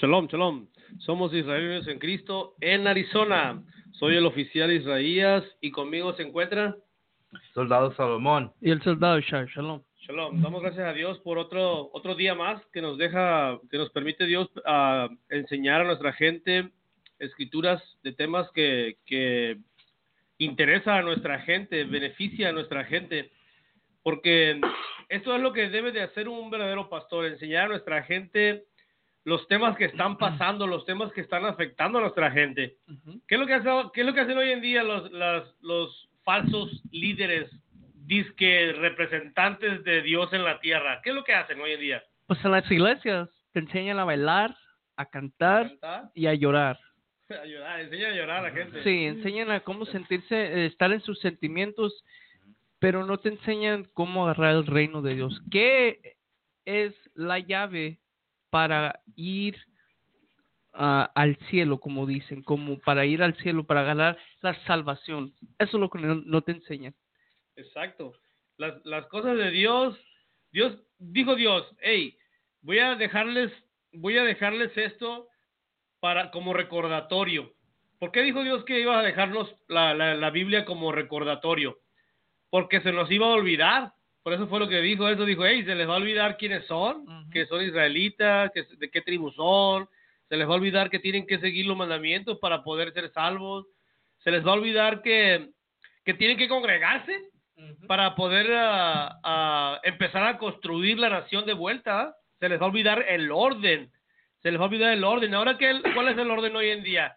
Shalom, shalom. Somos israelinos en Cristo en Arizona. Soy el oficial Isaías y conmigo se encuentra Soldado Salomón. Y el soldado Shai. Shalom. Shalom. Damos gracias a Dios por otro día más que nos permite Dios enseñar a nuestra gente escrituras de temas que interesa a nuestra gente, beneficia a nuestra gente, porque esto es lo que debe de hacer un verdadero pastor, enseñar a nuestra gente los temas que están pasando, los temas que están afectando a nuestra gente. ¿Qué es lo que hacen hoy en día los falsos líderes, disque representantes de Dios en la tierra? ¿Qué es lo que hacen hoy en día? Pues en las iglesias te enseñan a bailar, a cantar y a llorar. A llorar, enseñan a llorar a la gente. Sí, enseñan a cómo sentirse, estar en sus sentimientos, pero no te enseñan cómo agarrar el reino de Dios. ¿Qué es la llave para ir al cielo, como dicen, como para ir al cielo, para ganar la salvación? Eso es lo que no te enseñan. Exacto. Las cosas de Dios, dijo Dios, hey, voy a dejarles esto como recordatorio. ¿Por qué dijo Dios que iba a dejarnos la Biblia como recordatorio? Porque se nos iba a olvidar. Por eso fue lo que dijo. Eso dijo, hey, se les va a olvidar quiénes son, que son israelitas, de qué tribu son. Se les va a olvidar que tienen que seguir los mandamientos para poder ser salvos. Se les va a olvidar que tienen que congregarse para poder empezar a construir la nación de vuelta. Se les va a olvidar el orden. Ahora, ¿cuál es el orden hoy en día?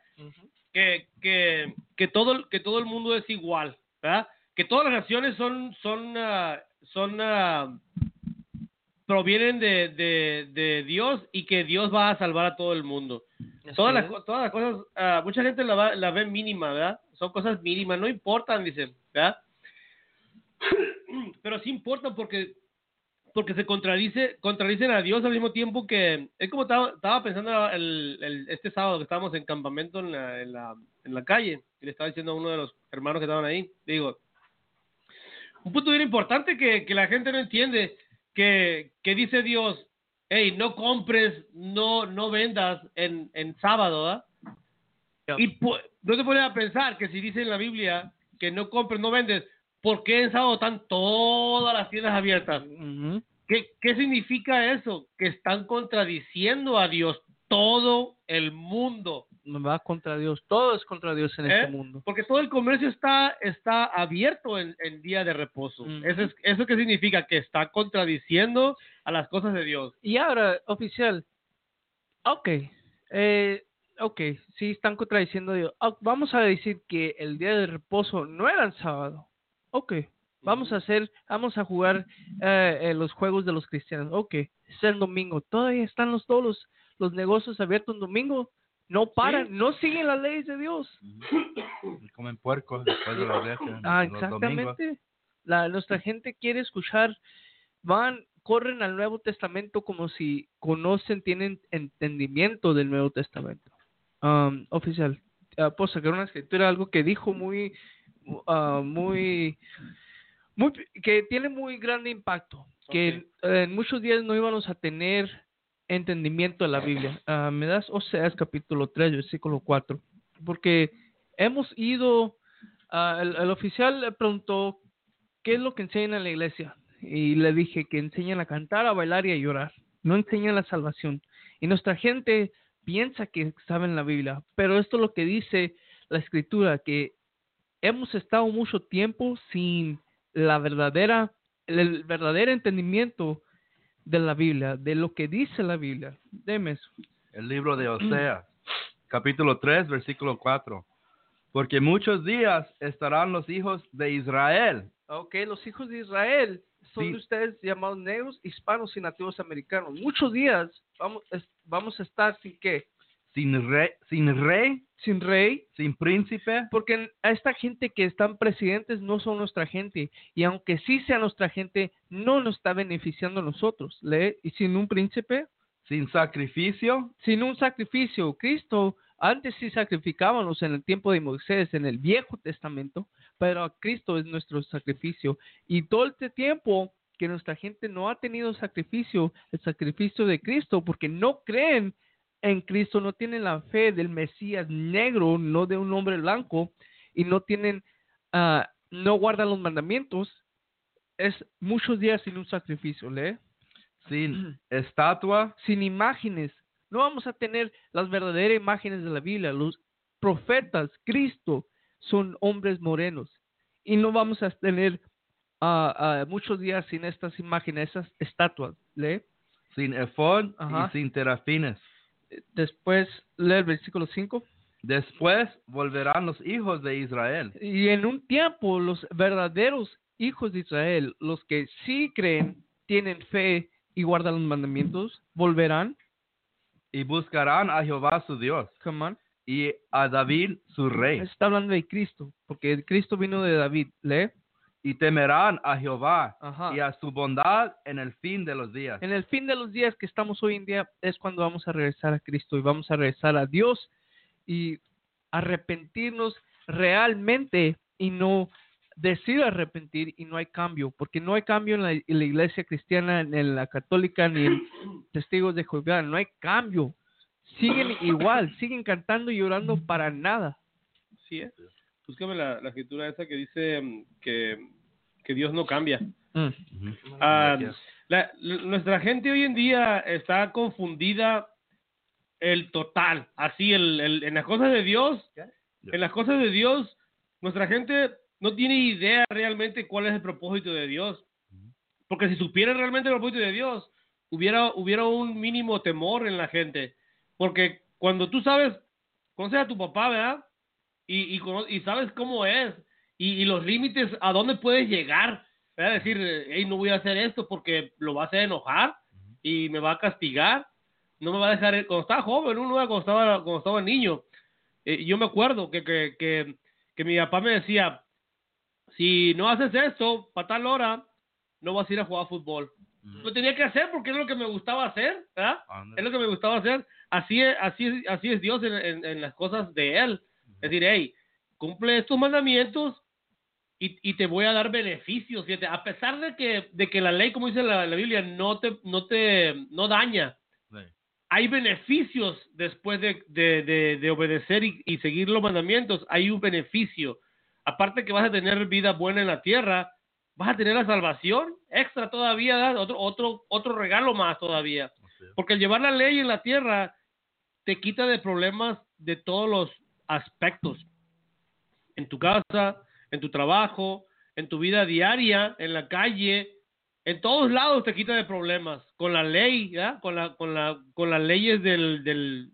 Que todo el mundo es igual, ¿verdad? Que todas las naciones provienen de Dios y que Dios va a salvar a todo el mundo. Todas las cosas, mucha gente la ve mínima, ¿verdad? Son cosas mínimas, no importan, dicen, ¿verdad? Pero sí importan porque se contradicen a Dios al mismo tiempo que... Es como estaba pensando este sábado que estábamos en campamento en la calle, y le estaba diciendo a uno de los hermanos que estaban ahí, digo, un punto bien importante que la gente no entiende, que dice Dios, hey, no compres, no vendas en sábado, ¿verdad? Yep. Y no te pones a pensar que si dice en la Biblia que no compres, no vendes, ¿por qué en sábado están todas las tiendas abiertas? ¿Qué significa eso? Que están contradiciendo a Dios, todo el mundo. No va contra Dios, todo es contra Dios en este mundo. Porque todo el comercio está abierto en día de reposo. ¿Eso qué significa? Que está contradiciendo a las cosas de Dios. Y ahora, oficial, ok, sí están contradiciendo a Dios. Vamos a decir que el día de reposo no era el sábado. Ok, vamos a jugar los juegos de los cristianos. Ok, es el domingo. Todavía están todos los negocios abiertos un domingo. No paran, no siguen las leyes de Dios. Comen puercos después de la iglesia. Exactamente. Nuestra gente quiere escuchar, corren al Nuevo Testamento como si tienen entendimiento del Nuevo Testamento. Oficial, puedo sacar una escritura, algo que dijo que tiene muy grande impacto, que en muchos días no íbamos a tener entendimiento de la Biblia. Me das Oseas capítulo 3, versículo 4, porque hemos ido, el oficial le preguntó ¿qué es lo que enseñan en la iglesia? Y le dije que enseñan a cantar, a bailar y a llorar, no enseñan la salvación. Y nuestra gente piensa que saben la Biblia, pero esto es lo que dice la escritura, que hemos estado mucho tiempo sin el verdadero entendimiento de la Biblia, de lo que dice la Biblia. Deme eso. El libro de Oseas, capítulo 3, versículo 4. Porque muchos días estarán los hijos de Israel. Ok, los hijos de Israel son de ustedes llamados negros, hispanos y nativos americanos. Muchos días vamos a estar sin qué. Sin rey, sin príncipe. Porque a esta gente que están presidentes no son nuestra gente. Y aunque sí sea nuestra gente, no nos está beneficiando a nosotros. Y sin un príncipe. Sin sacrificio. Sin un sacrificio. Cristo, antes sí sacrificábamos en el tiempo de Moisés, en el Viejo Testamento. Pero Cristo es nuestro sacrificio. Y todo este tiempo que nuestra gente no ha tenido sacrificio, el sacrificio de Cristo, porque no creen en Cristo no tienen la fe del Mesías negro, no de un hombre blanco, y no tienen, no guardan los mandamientos, es muchos días sin un sacrificio, ¿lee? Sin estatua, Sin imágenes. No vamos a tener las verdaderas imágenes de la Biblia. Los profetas, Cristo, son hombres morenos. Y no vamos a tener muchos días sin estas imágenes, esas estatuas, ¿lee? sin efod Ajá. y sin terafines. Después lee el versículo 5. Después volverán los hijos de Israel Y en un tiempo los verdaderos hijos de Israel, los que sí creen, tienen fe y guardan los mandamientos, volverán. y buscarán a Jehová su Dios Come on. y a David su rey. Está hablando de Cristo, porque Cristo vino de David. Lee. Y temerán a Jehová Ajá. y a su bondad en el fin de los días. En el fin de los días que estamos hoy en día es cuando vamos a regresar a Cristo y vamos a regresar a Dios y arrepentirnos realmente y no decir arrepentir y no hay cambio, porque no hay cambio en la iglesia cristiana, en la católica, ni en testigos de Jehová, no hay cambio. Siguen igual, siguen cantando y llorando para nada. Sí, búscame la escritura esa que dice que Dios no cambia. Ujú. Nuestra gente hoy en día está confundida el total, así en las cosas de Dios, en las cosas de Dios, nuestra gente no tiene idea realmente cuál es el propósito de Dios, porque si supieran realmente el propósito de Dios, hubiera un mínimo temor en la gente, porque cuando tú conoces a tu papá, ¿verdad? Y sabes cómo es, y los límites a dónde puedes llegar, ¿verdad? Decir, hey, no voy a hacer esto porque lo va a hacer enojar y me va a castigar, no me va a dejar, cuando estaba joven, cuando estaba niño, yo me acuerdo que mi papá me decía, si no haces esto, para tal hora, no vas a ir a jugar fútbol. Lo tenía que hacer porque es lo que me gustaba hacer, ¿verdad? Es lo que me gustaba hacer. Así es Dios en las cosas de Él. Es decir, hey, cumple estos mandamientos y te voy a dar beneficios. Fíjate, a pesar de que la ley, como dice la Biblia, no daña. Sí. Hay beneficios después de obedecer y seguir los mandamientos. Hay un beneficio. Aparte que vas a tener vida buena en la tierra, vas a tener la salvación extra todavía, ¿verdad? Otro regalo más todavía. Porque el llevar la ley en la tierra te quita de problemas de todos los aspectos. En tu casa, en tu trabajo, en tu vida diaria, en la calle, en todos lados te quita de problemas. Con la ley, ¿verdad? Con las leyes del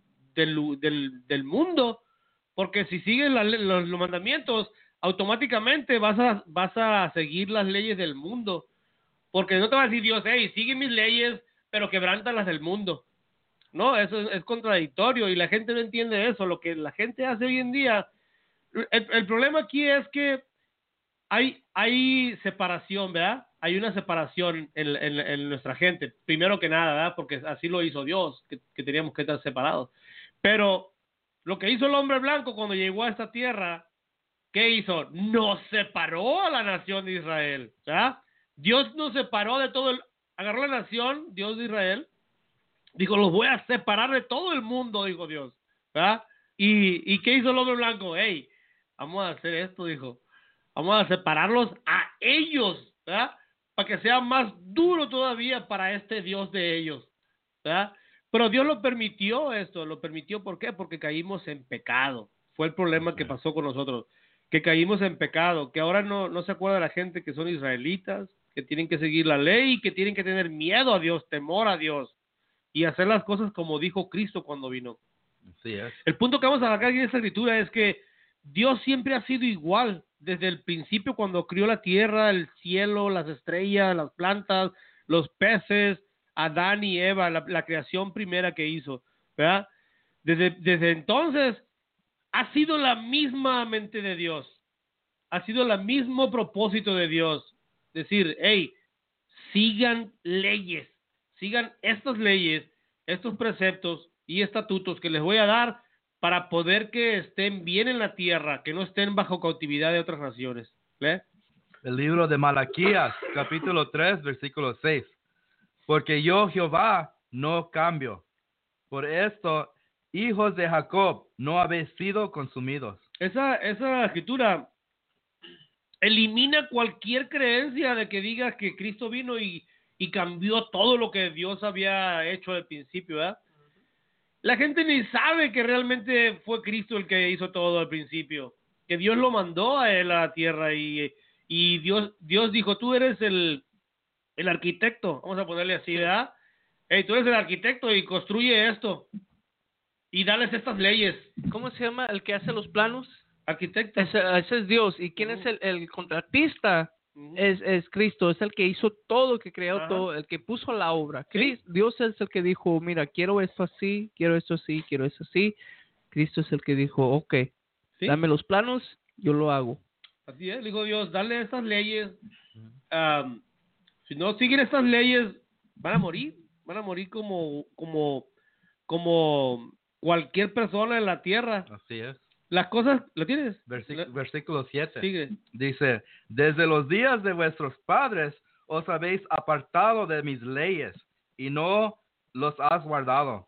mundo. Porque si sigues los mandamientos, automáticamente vas a seguir las leyes del mundo. Porque no te va a decir Dios, hey, sigue mis leyes, pero quebranta las del mundo. No, eso es contradictorio y la gente no entiende eso. Lo que la gente hace hoy en día, el problema aquí es que hay separación, ¿verdad? Hay una separación en nuestra gente, primero que nada, ¿verdad? Porque así lo hizo Dios, que teníamos que estar separados. Pero lo que hizo el hombre blanco cuando llegó a esta tierra, ¿qué hizo? Nos separó a la nación de Israel, ¿verdad? Dios nos separó de todo agarró la nación, Dios de Israel, dijo, los voy a separar de todo el mundo, dijo Dios, ¿verdad? ¿Y qué hizo el hombre blanco? Hey, vamos a hacer esto, dijo, vamos a separarlos a ellos, ¿verdad? Para que sea más duro todavía para este Dios de ellos, ¿verdad? Pero Dios lo permitió ¿por qué? Porque caímos en pecado, fue el problema que pasó con nosotros, que caímos en pecado, que ahora no se acuerda la gente que son israelitas, que tienen que seguir la ley, que tienen que tener miedo a Dios, temor a Dios, y hacer las cosas como dijo Cristo cuando vino. Así es. El punto que vamos a sacar aquí de esta escritura es que Dios siempre ha sido igual, desde el principio cuando crió la tierra, el cielo, las estrellas, las plantas, los peces, Adán y Eva, la creación primera que hizo, ¿verdad? Desde entonces ha sido la misma mente de Dios, ha sido el mismo propósito de Dios, decir, hey, sigan leyes, sigan estas leyes, estos preceptos y estatutos que les voy a dar para poder que estén bien en la tierra, que no estén bajo cautividad de otras naciones. ¿Lee? El libro de Malaquías, capítulo 3, versículo 6. Porque yo, Jehová, no cambio. Por esto hijos de Jacob, no habéis sido consumidos. Esa escritura elimina cualquier creencia de que diga que Cristo vino y cambió todo lo que Dios había hecho al principio, ¿verdad? La gente ni sabe que realmente fue Cristo el que hizo todo al principio, que Dios lo mandó a él a la tierra y Dios dijo, tú eres el arquitecto, vamos a ponerle así, ¿verdad? Hey, tú eres el arquitecto y construye esto y dales estas leyes. ¿Cómo se llama el que hace los planos? Arquitecto. Ese es Dios. ¿Y quién es el contratista? Es Cristo, es el que hizo todo, que creó todo, el que puso la obra. Dios es el que dijo, mira, quiero esto así, quiero esto así, quiero esto así. Cristo es el que dijo, ok, dame los planos, yo lo hago. Así es, dijo Dios, dale estas leyes. Si no siguen estas leyes, van a morir como cualquier persona en la tierra. Así es. Las cosas, ¿lo tienes? Versículo 7. Sigue. Dice, desde los días de vuestros padres os habéis apartado de mis leyes y no los has guardado.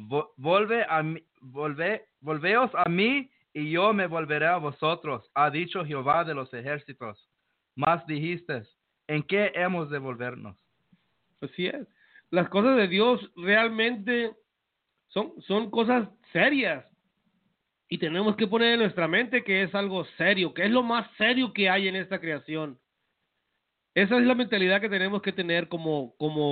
Volveos a mí y yo me volveré a vosotros, ha dicho Jehová de los ejércitos. Mas dijiste, ¿en qué hemos de volvernos? Así es. Las cosas de Dios realmente son cosas serias. Y tenemos que poner en nuestra mente que es algo serio, que es lo más serio que hay en esta creación. Esa es la mentalidad que tenemos que tener como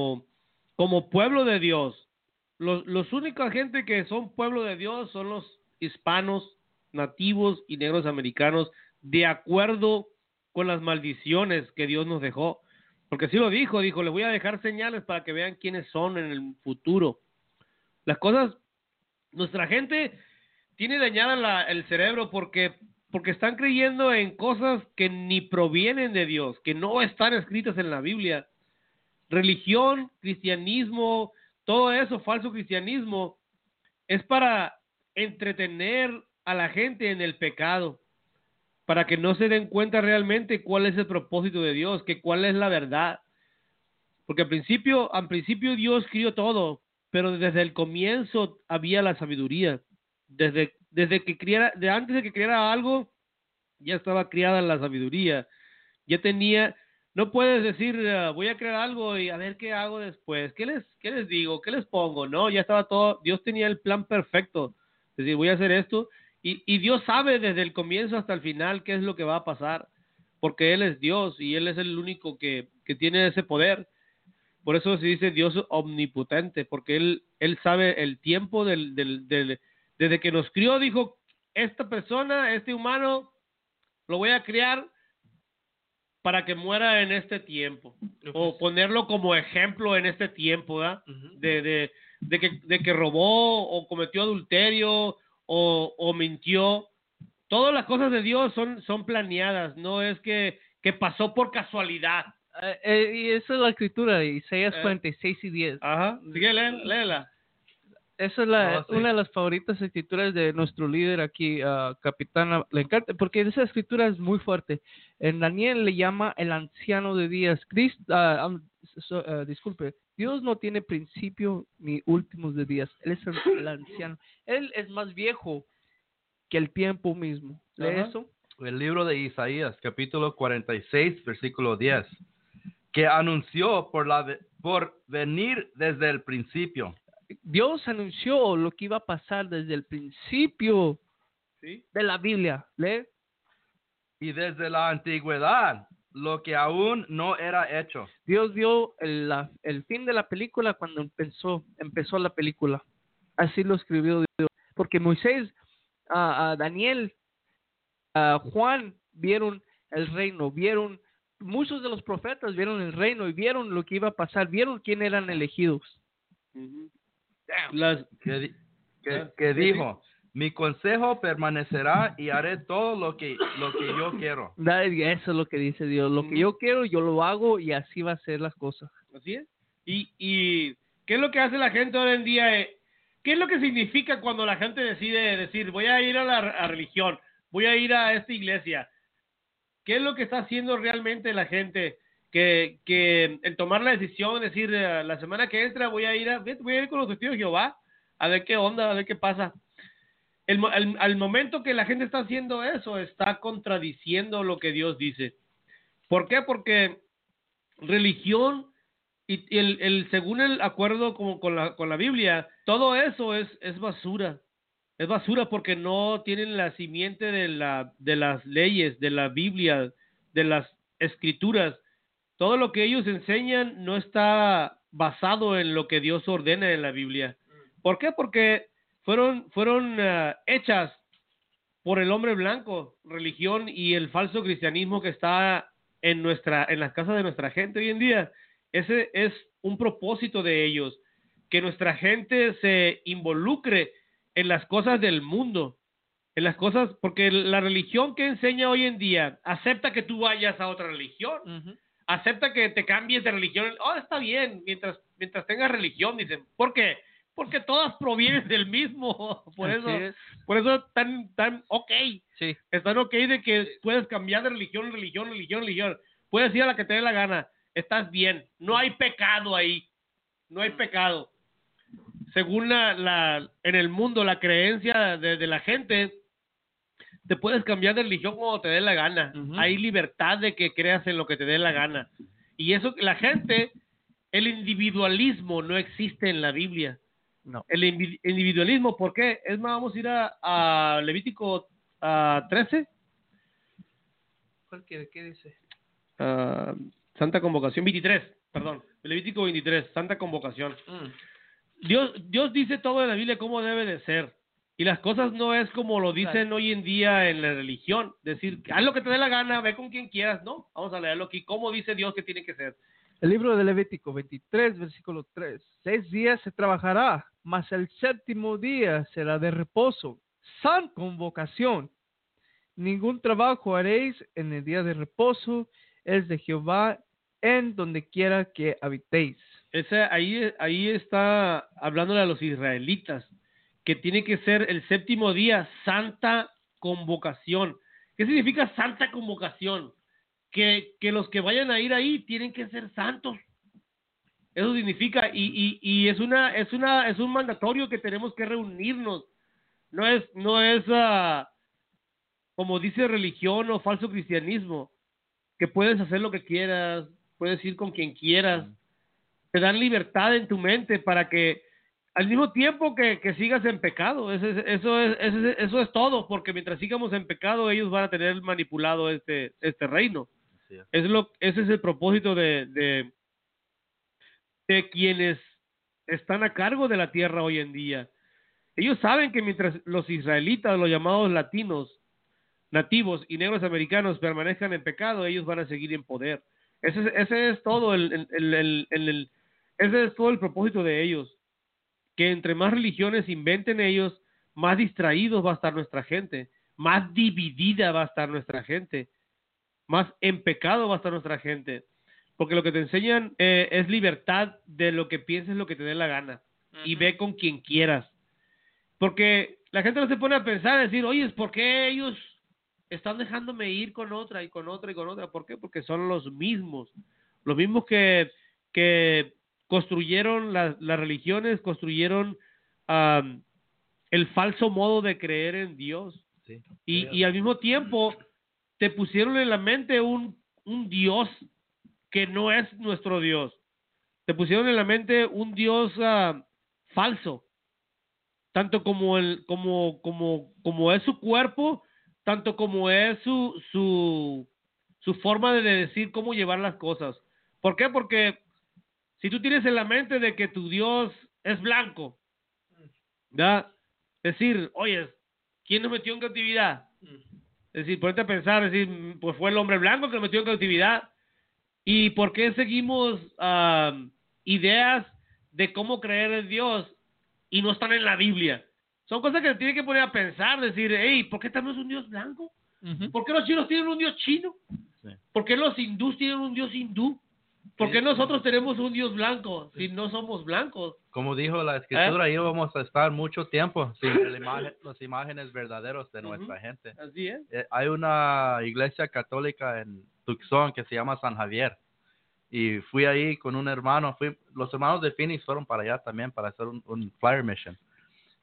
pueblo de Dios. Los únicos gente que son pueblo de Dios son los hispanos, nativos y negros americanos, de acuerdo con las maldiciones que Dios nos dejó. Porque sí lo dijo, les voy a dejar señales para que vean quiénes son en el futuro. Las cosas, nuestra gente tiene dañada el cerebro porque están creyendo en cosas que ni provienen de Dios, que no están escritas en la Biblia. Religión, cristianismo, todo eso, falso cristianismo, es para entretener a la gente en el pecado, para que no se den cuenta realmente cuál es el propósito de Dios, que cuál es la verdad. Porque al principio Dios crió todo, pero desde el comienzo había la sabiduría. Desde que antes de que creara algo, ya estaba criada la sabiduría. Ya tenía, no puedes decir, voy a crear algo y a ver qué hago después. ¿Qué les digo? ¿Qué les pongo? No, ya estaba todo, Dios tenía el plan perfecto. Es decir, voy a hacer esto. Y Dios sabe desde el comienzo hasta el final qué es lo que va a pasar. Porque Él es Dios y Él es el único que tiene ese poder. Por eso se dice Dios omnipotente, porque Él sabe el tiempo desde que nos crió, dijo, esta persona, este humano, lo voy a criar para que muera en este tiempo, o ponerlo como ejemplo en este tiempo, ¿verdad? De que robó, o cometió adulterio, o mintió. Todas las cosas de Dios son planeadas, no es que pasó por casualidad. Y esa es la escritura, Isaías 46:10. Ajá, sigue, léela. Esa es una de las favoritas escrituras de nuestro líder aquí, Capitán. Le encanta, porque esa escritura es muy fuerte. En Daniel le llama el anciano de días. Disculpe, Dios no tiene principio ni últimos de días. Él es el anciano. Él es más viejo que el tiempo mismo. ¿Lee eso? El libro de Isaías, capítulo 46, versículo 10, que anunció por venir desde el principio. Dios anunció lo que iba a pasar desde el principio de la Biblia. ¿Lee? Y desde la antigüedad, lo que aún no era hecho. Dios vio el fin de la película cuando empezó la película. Así lo escribió Dios. Porque Moisés, Daniel, Juan vieron el reino, muchos de los profetas vieron el reino y vieron lo que iba a pasar, vieron quién eran elegidos. Que dijo, mi consejo permanecerá y haré todo lo que yo quiero. Eso es lo que dice Dios. Lo que yo quiero, yo lo hago y así va a ser las cosas. Así es. ¿Y qué es lo que hace la gente hoy en día? ¿Qué es lo que significa cuando la gente decide decir, voy a ir a la religión, voy a ir a esta iglesia? ¿Qué es lo que está haciendo realmente la gente? Que el tomar la decisión, decir, la semana que entra voy a ir con los testigos de Jehová, a ver qué onda, a ver qué pasa. Al momento que la gente está haciendo eso, está contradiciendo lo que Dios dice. ¿Por qué? Porque religión y según el acuerdo como con la Biblia, todo eso es basura. Es basura porque no tienen la simiente de las leyes, de la Biblia, de las escrituras. Todo lo que ellos enseñan no está basado en lo que Dios ordena en la Biblia. ¿Por qué? Porque fueron hechas por el hombre blanco, religión y el falso cristianismo que está en las casas de nuestra gente hoy en día. Ese es un propósito de ellos, que nuestra gente se involucre en las cosas del mundo, en las cosas, porque la religión que enseña hoy en día acepta que tú vayas a otra religión, acepta que te cambies de religión. Oh, está bien, mientras tengas religión, dicen. ¿Por qué? Porque todas provienen del mismo. Por eso tan ok. Sí. Están ok de que puedes cambiar de religión. Puedes ir a la que te dé la gana. Estás bien. No hay pecado ahí. No hay pecado. Según en el mundo, la creencia de la gente, te puedes cambiar de religión cuando te dé la gana. Hay libertad de que creas en lo que te dé la gana. Y eso, la gente, el individualismo no existe en la Biblia. No. El individualismo, ¿por qué? Es más, vamos a ir a Levítico 13. ¿Cuál quiere? ¿Qué dice? Santa Convocación, 23, perdón. Levítico 23, Santa Convocación. Dios dice todo en la Biblia cómo debe de ser. Y las cosas no es como lo dicen hoy en día en la religión. Decir, haz lo que te dé la gana, ve con quien quieras. No, vamos a leerlo aquí. ¿Cómo dice Dios que tiene que ser? El libro de Levítico 23, versículo 3. 6 días se trabajará, mas el séptimo día será de reposo, san convocación. Ningún trabajo haréis en el día de reposo, es de Jehová en donde quiera que habitéis. Ahí está hablándole a los israelitas, que tiene que ser el séptimo día, santa convocación. ¿Qué significa santa convocación? Que los que vayan a ir ahí tienen que ser santos. Eso significa, y es un mandatorio que tenemos que reunirnos. No es como dice religión o falso cristianismo, que puedes hacer lo que quieras, puedes ir con quien quieras. Te dan libertad en tu mente para que al mismo tiempo que sigas en pecado. Eso es todo, porque mientras sigamos en pecado, ellos van a tener manipulado este reino. Sí. Ese es el propósito de quienes están a cargo de la tierra hoy en día. Ellos saben que mientras los israelitas, los llamados latinos, nativos y negros americanos permanezcan en pecado, ellos van a seguir en poder. Ese es todo ese es todo el propósito de ellos. Que entre más religiones inventen ellos, más distraídos va a estar nuestra gente, más dividida va a estar nuestra gente, más en pecado va a estar nuestra gente. Porque lo que te enseñan es libertad de lo que pienses, lo que te dé la gana. Y ve con quien quieras. Porque la gente no se pone a pensar, a decir, oye, ¿por qué ellos están dejándome ir con otra y con otra y con otra? ¿Por qué? Porque son los mismos que construyeron las religiones, construyeron el falso modo de creer en Dios. Sí. Y al mismo tiempo te pusieron en la mente un Dios que no es nuestro Dios. Te pusieron en la mente un Dios falso, tanto como es su cuerpo, tanto como es su forma de decir cómo llevar las cosas. ¿Por qué? Porque si tú tienes en la mente de que tu Dios es blanco, ¿verdad? Decir, oye, ¿quién nos metió en cautividad? Es decir, ponerte a pensar, decir, pues fue el hombre blanco que nos metió en cautividad. ¿Y por qué seguimos ideas de cómo creer en Dios y no están en la Biblia? Son cosas que te tienen que poner a pensar, decir, hey, ¿por qué tenemos un Dios blanco? ¿Por qué los chinos tienen un Dios chino? Sí. ¿Por qué los hindús tienen un Dios hindú? ¿Por qué nosotros tenemos un Dios blanco si no somos blancos? Como dijo la escritura, ahí vamos a estar mucho tiempo sin las imágenes verdaderos de nuestra gente. Así es. Hay una iglesia católica en Tucson que se llama San Javier. Y fui ahí con un hermano. Los hermanos de Phoenix fueron para allá también para hacer un flyer mission.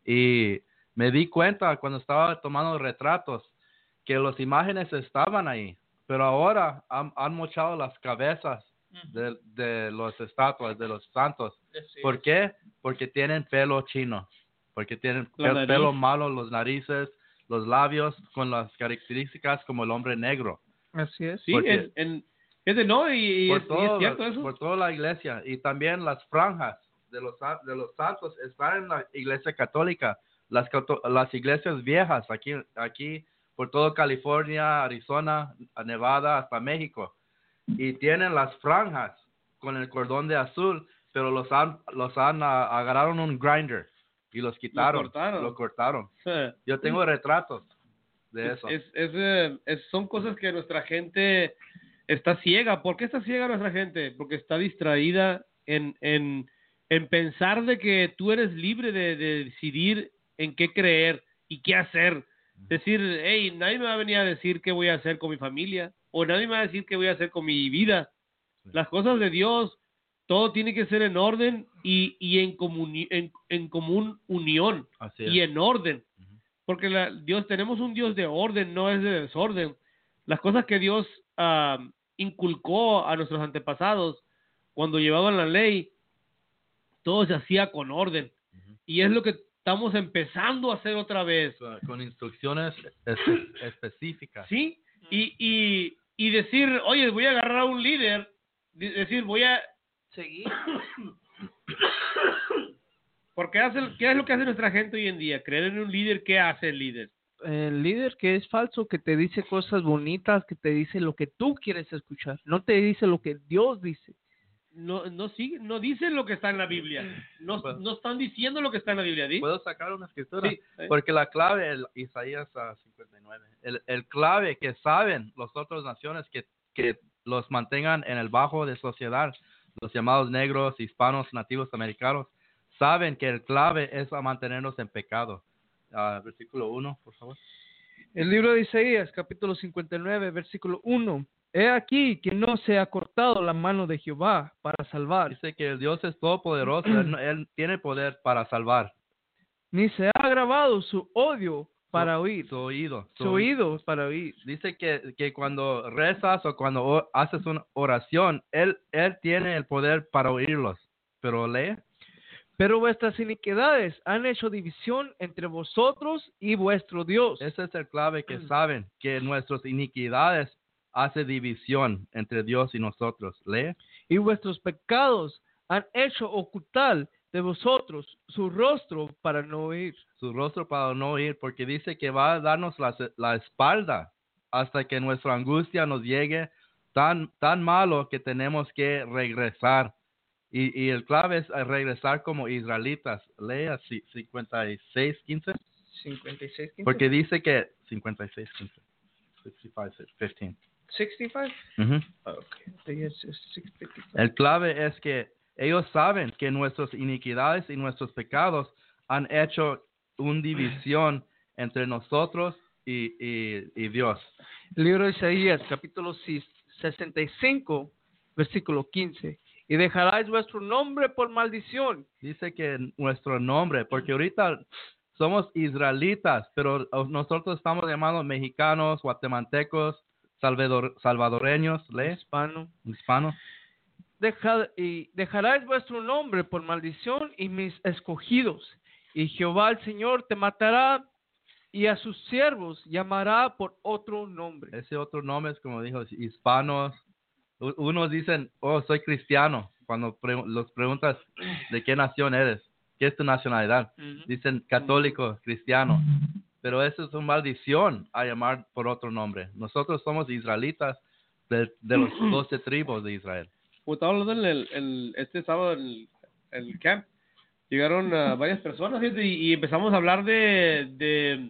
Y me di cuenta cuando estaba tomando retratos que las imágenes estaban ahí, pero ahora han mochado las cabezas de las estatuas, de los santos. ¿Por qué? Porque tienen pelo chino, porque tienen pelo malo, los narices, los labios, con las características como el hombre negro. Así es. Sí, fíjate, no, y es cierto eso. Por toda la iglesia. Y también las franjas de los santos están en la iglesia católica, las iglesias viejas, aquí por todo California, Arizona, Nevada, hasta México. Y tienen las franjas con el cordón de azul, pero agarraron un grinder y los quitaron, lo cortaron. Yo tengo retratos de eso. Son cosas que nuestra gente está ciega. ¿Por qué está ciega nuestra gente? Porque está distraída en pensar de que tú eres libre de decidir en qué creer y qué hacer. Decir, hey, nadie me va a venir a decir qué voy a hacer con mi familia, o nadie me va a decir qué voy a hacer con mi vida. Las cosas de Dios, todo tiene que ser en orden y en común unión. Y en orden. Porque tenemos un Dios de orden, no es de desorden. Las cosas que Dios inculcó a nuestros antepasados cuando llevaban la ley, todo se hacía con orden. Y es lo que estamos empezando a hacer otra vez. Con instrucciones específicas. Sí, y decir, oye, voy a agarrar a un líder, decir, voy a seguir. Porque ¿qué es lo que hace nuestra gente hoy en día? Creer en un líder. ¿Qué hace el líder? El líder que es falso, que te dice cosas bonitas, que te dice lo que tú quieres escuchar, no te dice lo que Dios dice. No dicen lo que está en la Biblia. No están diciendo lo que está en la Biblia. ¿sí? ¿Puedo sacar una escritura? Sí. Porque la clave, Isaías 59, el clave que saben las otras naciones que los mantengan en el bajo de sociedad, los llamados negros, hispanos, nativos americanos, saben que el clave es a mantenernos en pecado. Versículo 1, por favor. El libro de Isaías, capítulo 59, versículo 1. He aquí que no se ha cortado la mano de Jehová para salvar. Dice que el Dios es todopoderoso, él tiene poder para salvar. Ni se ha agravado su odio para oír. Su oído para oír. Dice que cuando rezas o cuando haces una oración, él tiene el poder para oírlos. Pero lee. Pero vuestras iniquidades han hecho división entre vosotros y vuestro Dios. Ese es el clave que saben, que nuestras iniquidades hace división entre Dios y nosotros. Lee. Y vuestros pecados han hecho ocultar de vosotros su rostro para no oír. Su rostro para no oír, porque dice que va a darnos la espalda hasta que nuestra angustia nos llegue tan malo que tenemos que regresar. Y el clave es regresar como israelitas. Lea 56:15. 56:15. Porque dice que 56:15. 65:15. 65. Okay. El clave es que ellos saben que nuestras iniquidades y nuestros pecados han hecho una división entre nosotros y Dios. El libro de Isaías, capítulo 65, versículo 15. Y dejaráis vuestro nombre por maldición. Dice que nuestro nombre, porque ahorita somos israelitas, pero nosotros estamos llamados mexicanos, guatemaltecos, salvadoreños, hispanos. Dejaráis vuestro nombre por maldición y mis escogidos. Y Jehová el Señor te matará y a sus siervos llamará por otro nombre. Ese otro nombre es como dijo, hispanos. Unos dicen, soy cristiano. Cuando los preguntas de qué nación eres, qué es tu nacionalidad, dicen católico, cristiano. Pero eso es una maldición a llamar por otro nombre. Nosotros somos israelitas de los 12 tribus de Israel. Como estaba hablando este sábado en el camp, llegaron varias personas y empezamos a hablar de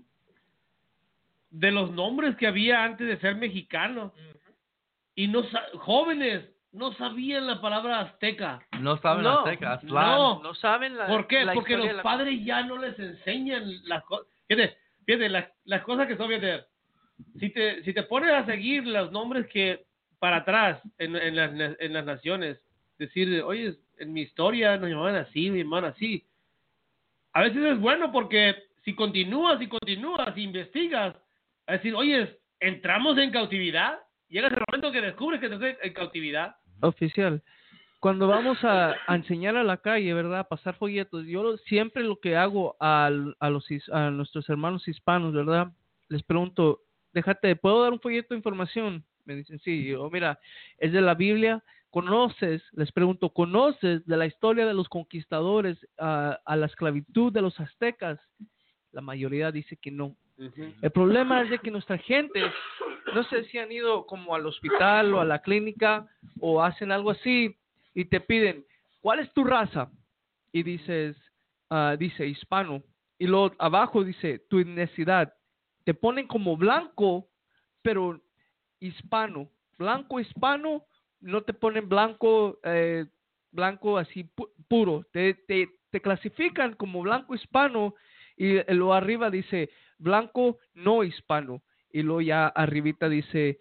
los nombres que había antes de ser mexicano. Y jóvenes no sabían la palabra azteca. No saben azteca, Aztlán. No saben la. ¿Por qué? La porque los historia padres ya no les enseñan las cosas. Fíjate, las cosas que son, fíjate. Si te pones a seguir los nombres que para atrás en las naciones, decir, oye, en mi historia nos llamaban así, mi hermano así. a veces es bueno porque si continúas, investigas, a decir, oye, entramos en cautividad, llegas el momento que descubres que estás en cautividad. Oficial, cuando vamos a enseñar a la calle, ¿verdad? A pasar folletos, siempre lo que hago a nuestros hermanos hispanos, ¿verdad? Les pregunto, ¿puedo dar un folleto de información? Me dicen, sí. Yo, mira, es de la Biblia. Les pregunto, ¿conoces de la historia de los conquistadores a la esclavitud de los aztecas? La mayoría dice que no. Uh-huh. El problema es de que nuestra gente, no sé si han ido como al hospital o a la clínica o hacen algo así y te piden, ¿cuál es tu raza? Y dice hispano. Y luego abajo dice tu etnicidad. Te ponen como blanco, pero hispano. Blanco, hispano, no te ponen blanco, blanco así puro. Te clasifican como blanco, hispano y luego arriba dice blanco no hispano y luego ya arribita dice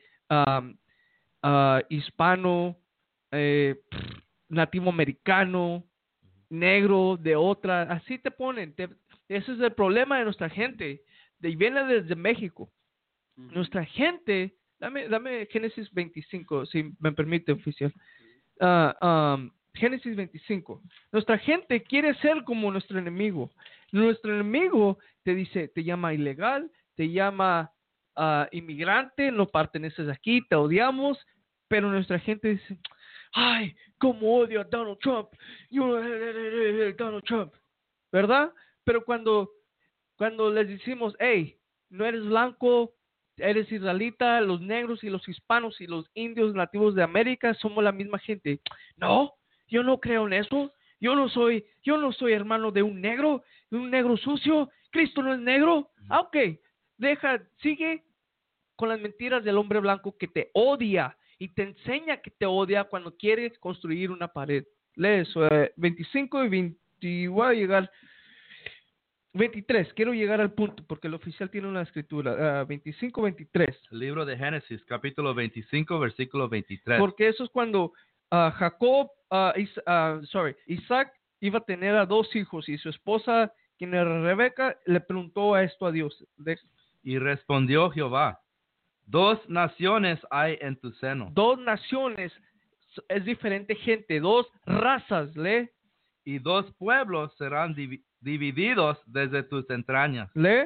hispano, nativo americano, negro de otra, así te ponen. Ese es el problema de nuestra gente. Viene desde México. Nuestra gente, dame Génesis 25, si me permite, oficial. Génesis 25. Nuestra gente quiere ser como nuestro enemigo. Nuestro enemigo te llama ilegal, te llama inmigrante, no perteneces aquí, te odiamos, pero nuestra gente dice, ay, cómo odio a Donald Trump, Donald Trump, ¿verdad? Pero cuando les decimos, hey, no eres blanco, eres israelita, los negros y los hispanos y los indios nativos de América somos la misma gente. No, yo no creo en eso. Yo no soy hermano de un negro sucio. Cristo no es negro. Ok, sigue con las mentiras del hombre blanco que te odia y te enseña que te odia cuando quieres construir una pared. Lee eso, 25 y 20, voy a llegar 23, quiero llegar al punto porque el oficial tiene una escritura, 25, 23. El libro de Génesis, capítulo 25, versículo 23. Porque eso es cuando Isaac iba a tener a 2 hijos y su esposa, quien era Rebeca, le preguntó esto a Dios. Y respondió Jehová, 2 naciones hay en tu seno. 2 naciones es diferente gente, 2 razas, lee. Y 2 pueblos serán divididos desde tus entrañas. Lee.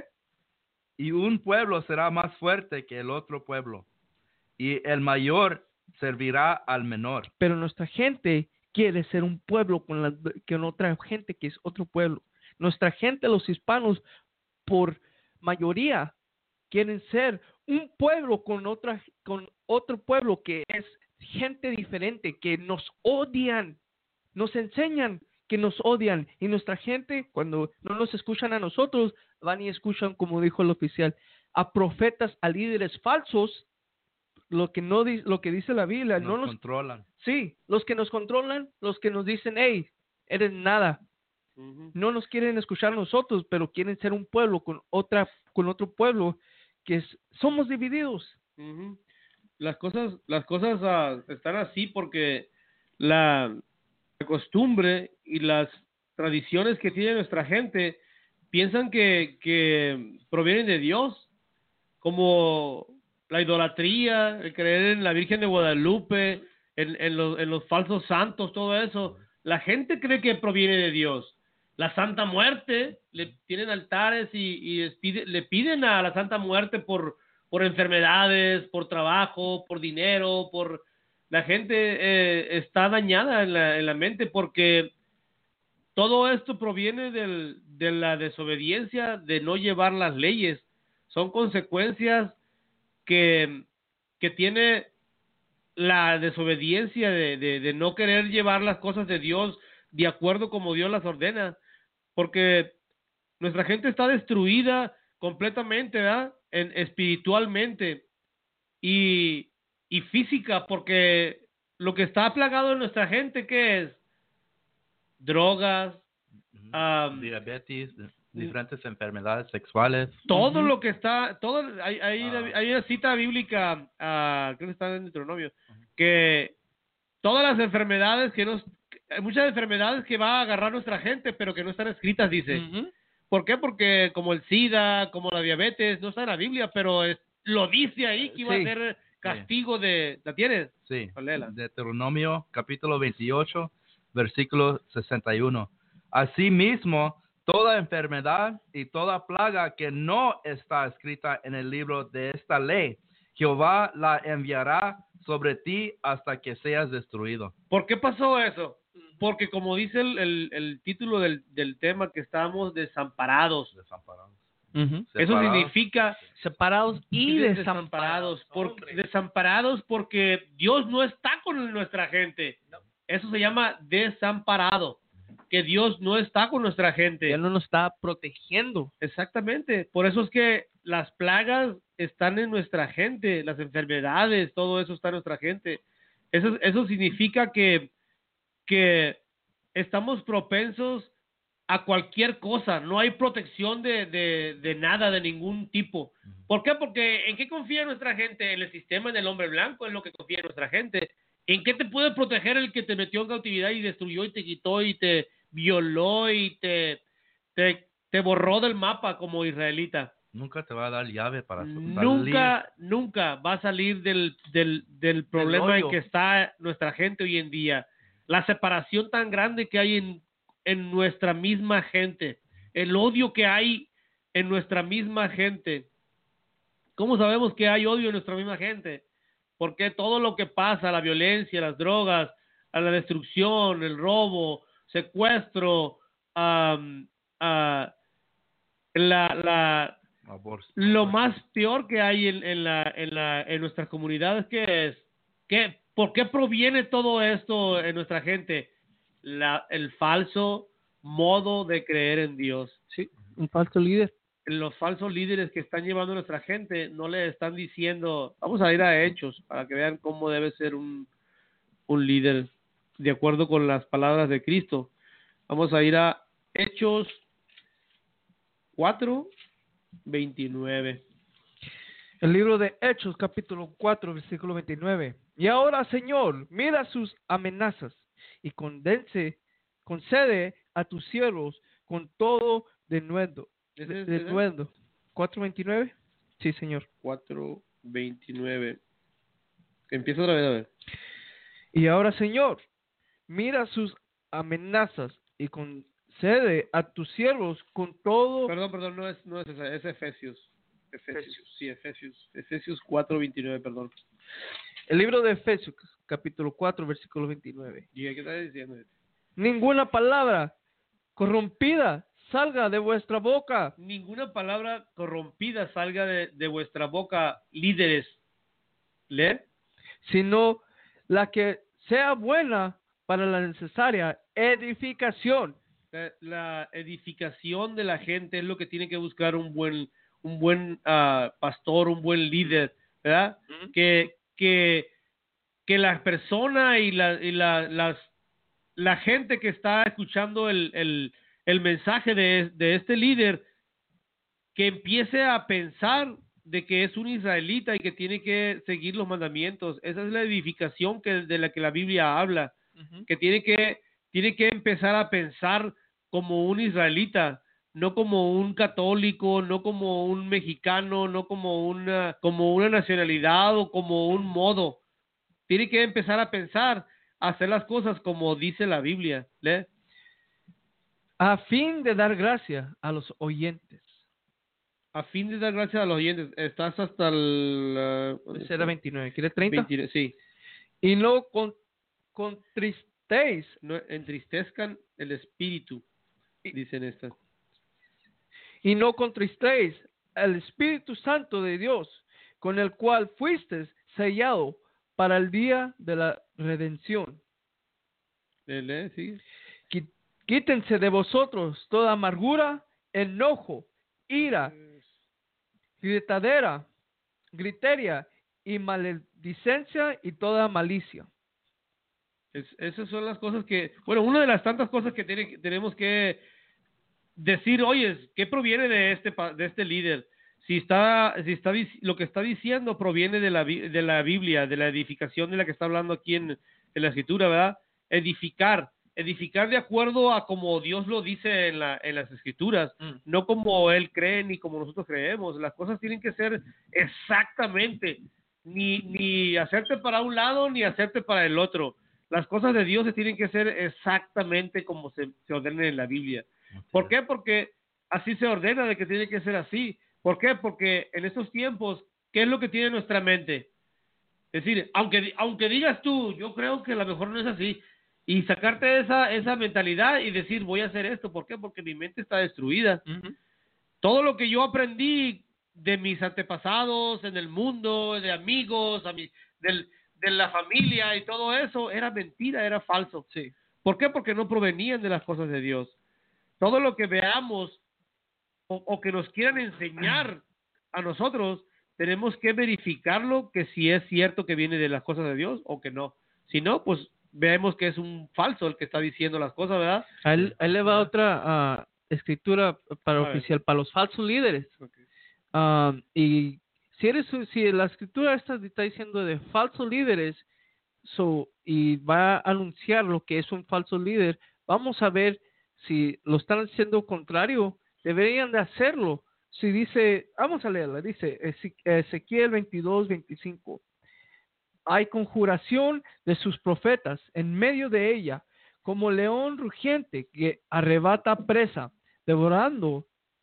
Y un pueblo será más fuerte que el otro pueblo, y el mayor servirá al menor. Pero nuestra gente quiere ser un pueblo con otra gente que es otro pueblo. Nuestra gente, los hispanos, por mayoría, quieren ser un pueblo con otro pueblo que es gente diferente, que nos odian, nos enseñan que nos odian, y nuestra gente, cuando no nos escuchan a nosotros, van y escuchan, como dijo el oficial, a profetas, a líderes falsos, lo que dice la Biblia. Nos controlan. Sí, los que nos controlan, los que nos dicen, hey, eres nada. Uh-huh. No nos quieren escuchar a nosotros, pero quieren ser un pueblo con otro pueblo que somos divididos. Uh-huh. Las cosas están así porque la costumbre y las tradiciones que tiene nuestra gente piensan que provienen de Dios, como la idolatría, el creer en la Virgen de Guadalupe, en los falsos santos, todo eso. La gente cree que proviene de Dios. La Santa Muerte, le tienen altares y le piden a la Santa Muerte por enfermedades, por trabajo, por dinero, la gente está dañada en la mente porque todo esto proviene de la desobediencia, de no llevar las leyes. Son consecuencias que tiene la desobediencia de no querer llevar las cosas de Dios de acuerdo como Dios las ordena, porque nuestra gente está destruida completamente, ¿verdad? Espiritualmente y física, porque lo que está plagado en nuestra gente, ¿qué es? Drogas, diabetes, diferentes enfermedades sexuales. Todo lo que está, hay una cita bíblica, creo que está en Deuteronomio, que todas las enfermedades hay muchas enfermedades que va a agarrar nuestra gente, pero que no están escritas, dice. Ujú. ¿Por qué? Porque como el SIDA, como la diabetes, no está en la Biblia, pero lo dice ahí que iba a Sí. ser castigo de... ¿La tienes? Sí, Léela. Deuteronomio capítulo 28, versículo 61. Asimismo, toda enfermedad y toda plaga que no está escrita en el libro de esta ley, Jehová la enviará sobre ti hasta que seas destruido. ¿Por qué pasó eso? Porque como dice el título del tema, que estamos desamparados. Desamparados. Ujú. Eso Separados. significa Separados y desamparados. Desamparados porque Dios no está con nuestra gente. Eso se llama desamparado. Que Dios no está con nuestra gente. Ya no nos está protegiendo. Exactamente. Por eso es que las plagas están en nuestra gente, las enfermedades, todo eso está en nuestra gente. Eso significa que estamos propensos a cualquier cosa. No hay protección de nada, de ningún tipo. ¿Por qué? Porque ¿en qué confía nuestra gente? En el sistema, en el hombre blanco, es lo que confía nuestra gente. ¿En qué te puede proteger el que te metió en cautividad y destruyó y te quitó y te violó y te borró del mapa como israelita? Nunca te va a dar llave para salir. Nunca va a salir del problema en hoyo. que está nuestra gente hoy en día. La separación tan grande que hay en nuestra misma gente. El odio que hay en nuestra misma gente. ¿Cómo sabemos que hay odio en nuestra misma gente? Porque todo lo que pasa, la violencia, las drogas, a la destrucción, el robo, secuestro, Aborto. lo más peor que hay en nuestras comunidades, ¿qué es? ¿Por qué proviene todo esto en nuestra gente? El falso modo de creer en Dios. Sí, un falso líder. Los falsos líderes que están llevando a nuestra gente no le están diciendo, vamos a ir a Hechos para que vean cómo debe ser un líder de acuerdo con las palabras de Cristo. Vamos a ir a Hechos 4:29. El libro de Hechos, capítulo 4, versículo 29. Y ahora, Señor, mira sus amenazas y concede a tus siervos con todo denuedo. Denuedo. 4:29. Sí, Señor. 4:29. Empieza otra vez a ver. Y ahora, Señor, mira sus amenazas y concede a tus siervos con todo. Perdón, no es esa, es Efesios. Efesios 4:29, perdón. El libro de Efesios, capítulo 4, versículo 29. ¿Y qué está diciendo? Ninguna palabra corrompida salga de vuestra boca, Ninguna palabra corrompida salga de vuestra boca, líderes. ¿Lee? sino la que sea buena para la necesaria edificación. La edificación de la gente es lo que tiene que buscar un buen pastor, un buen líder, ¿verdad? Ujú. Que la persona y la gente que está escuchando el mensaje de este líder, que empiece a pensar de que es un israelita y que tiene que seguir los mandamientos. Esa es la edificación de la que la Biblia habla, que tiene que empezar a pensar como un israelita, no como un católico, no como un mexicano, no como una nacionalidad o como un modo. Tiene que empezar a pensar, a hacer las cosas como dice la Biblia. ¿Lee? A fin de dar gracia a los oyentes. A fin de dar gracias a los oyentes. Estás hasta el... Ese era 29. ¿Quiere 30? 29, sí. Y no contristéis. No entristezcan el espíritu, dicen estas. Y no contristéis al Espíritu Santo de Dios, con el cual fuisteis sellado para el día de la redención. ¿Lee? ¿Sigue? Quítense de vosotros toda amargura, enojo, ira, gritería y maledicencia y toda malicia. Esas son las cosas que... Bueno, una de las tantas cosas que tenemos que decir, oye, ¿qué proviene de este líder? Si lo que está diciendo proviene de la Biblia, de la edificación de la que está hablando aquí en la Escritura, ¿verdad? Edificar. edificar de acuerdo a como Dios lo dice en las Escrituras, no como Él cree ni como nosotros creemos. Las cosas tienen que ser exactamente, ni hacerte para un lado ni hacerte para el otro. Las cosas de Dios se tienen que hacer exactamente como se ordenan en la Biblia. ¿Por qué? Porque así se ordena de que tiene que ser así. ¿Por qué? Porque en estos tiempos, ¿qué es lo que tiene nuestra mente? Es decir, aunque digas tú, yo creo que a lo mejor no es así, y sacarte esa mentalidad y decir, voy a hacer esto. ¿Por qué? Porque mi mente está destruida. Todo lo que yo aprendí de mis antepasados en el mundo, de amigos, de la familia y todo eso, era mentira, era falso. Sí. ¿Por qué? Porque no provenían de las cosas de Dios. Todo lo que veamos o que nos quieran enseñar a nosotros, tenemos que verificarlo, que si es cierto que viene de las cosas de Dios o que no. Si no, pues vemos que es un falso el que está diciendo las cosas, ¿verdad? Ahí le va otra escritura para oficial, para los falsos líderes. Okay. Y si la escritura está diciendo de falsos líderes, y va a anunciar lo que es un falso líder, vamos a ver si lo están haciendo contrario, deberían de hacerlo. Si dice, vamos a leerla, dice Ezequiel 22:25. Hay conjuración de sus profetas en medio de ella, como león rugiente que arrebata presa, devoraron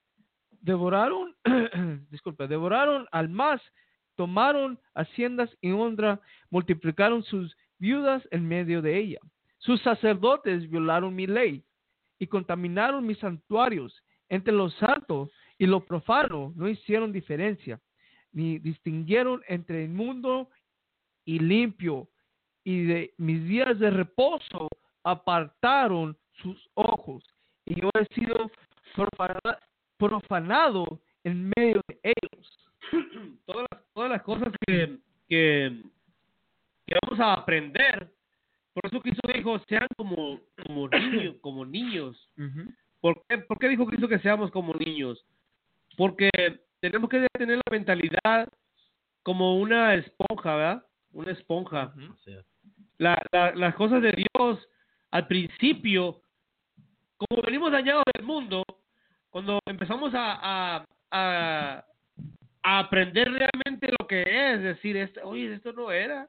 al más, tomaron haciendas y honra, multiplicaron sus viudas en medio de ella. Sus sacerdotes violaron mi ley y contaminaron mis santuarios. Entre lo santo y lo profano no hicieron diferencia, ni distinguieron entre inmundo y limpio, y de mis días de reposo apartaron sus ojos, y yo he sido profanado en medio de ellos. Todas las cosas que vamos a aprender, por eso Cristo dijo, sean como niños. ¿Por qué dijo Cristo que seamos como niños? Porque tenemos que tener la mentalidad como una esponja, ¿verdad? Una esponja. Las cosas de Dios, al principio, como venimos dañados del mundo, cuando empezamos a aprender realmente lo que es, decir, esto no era.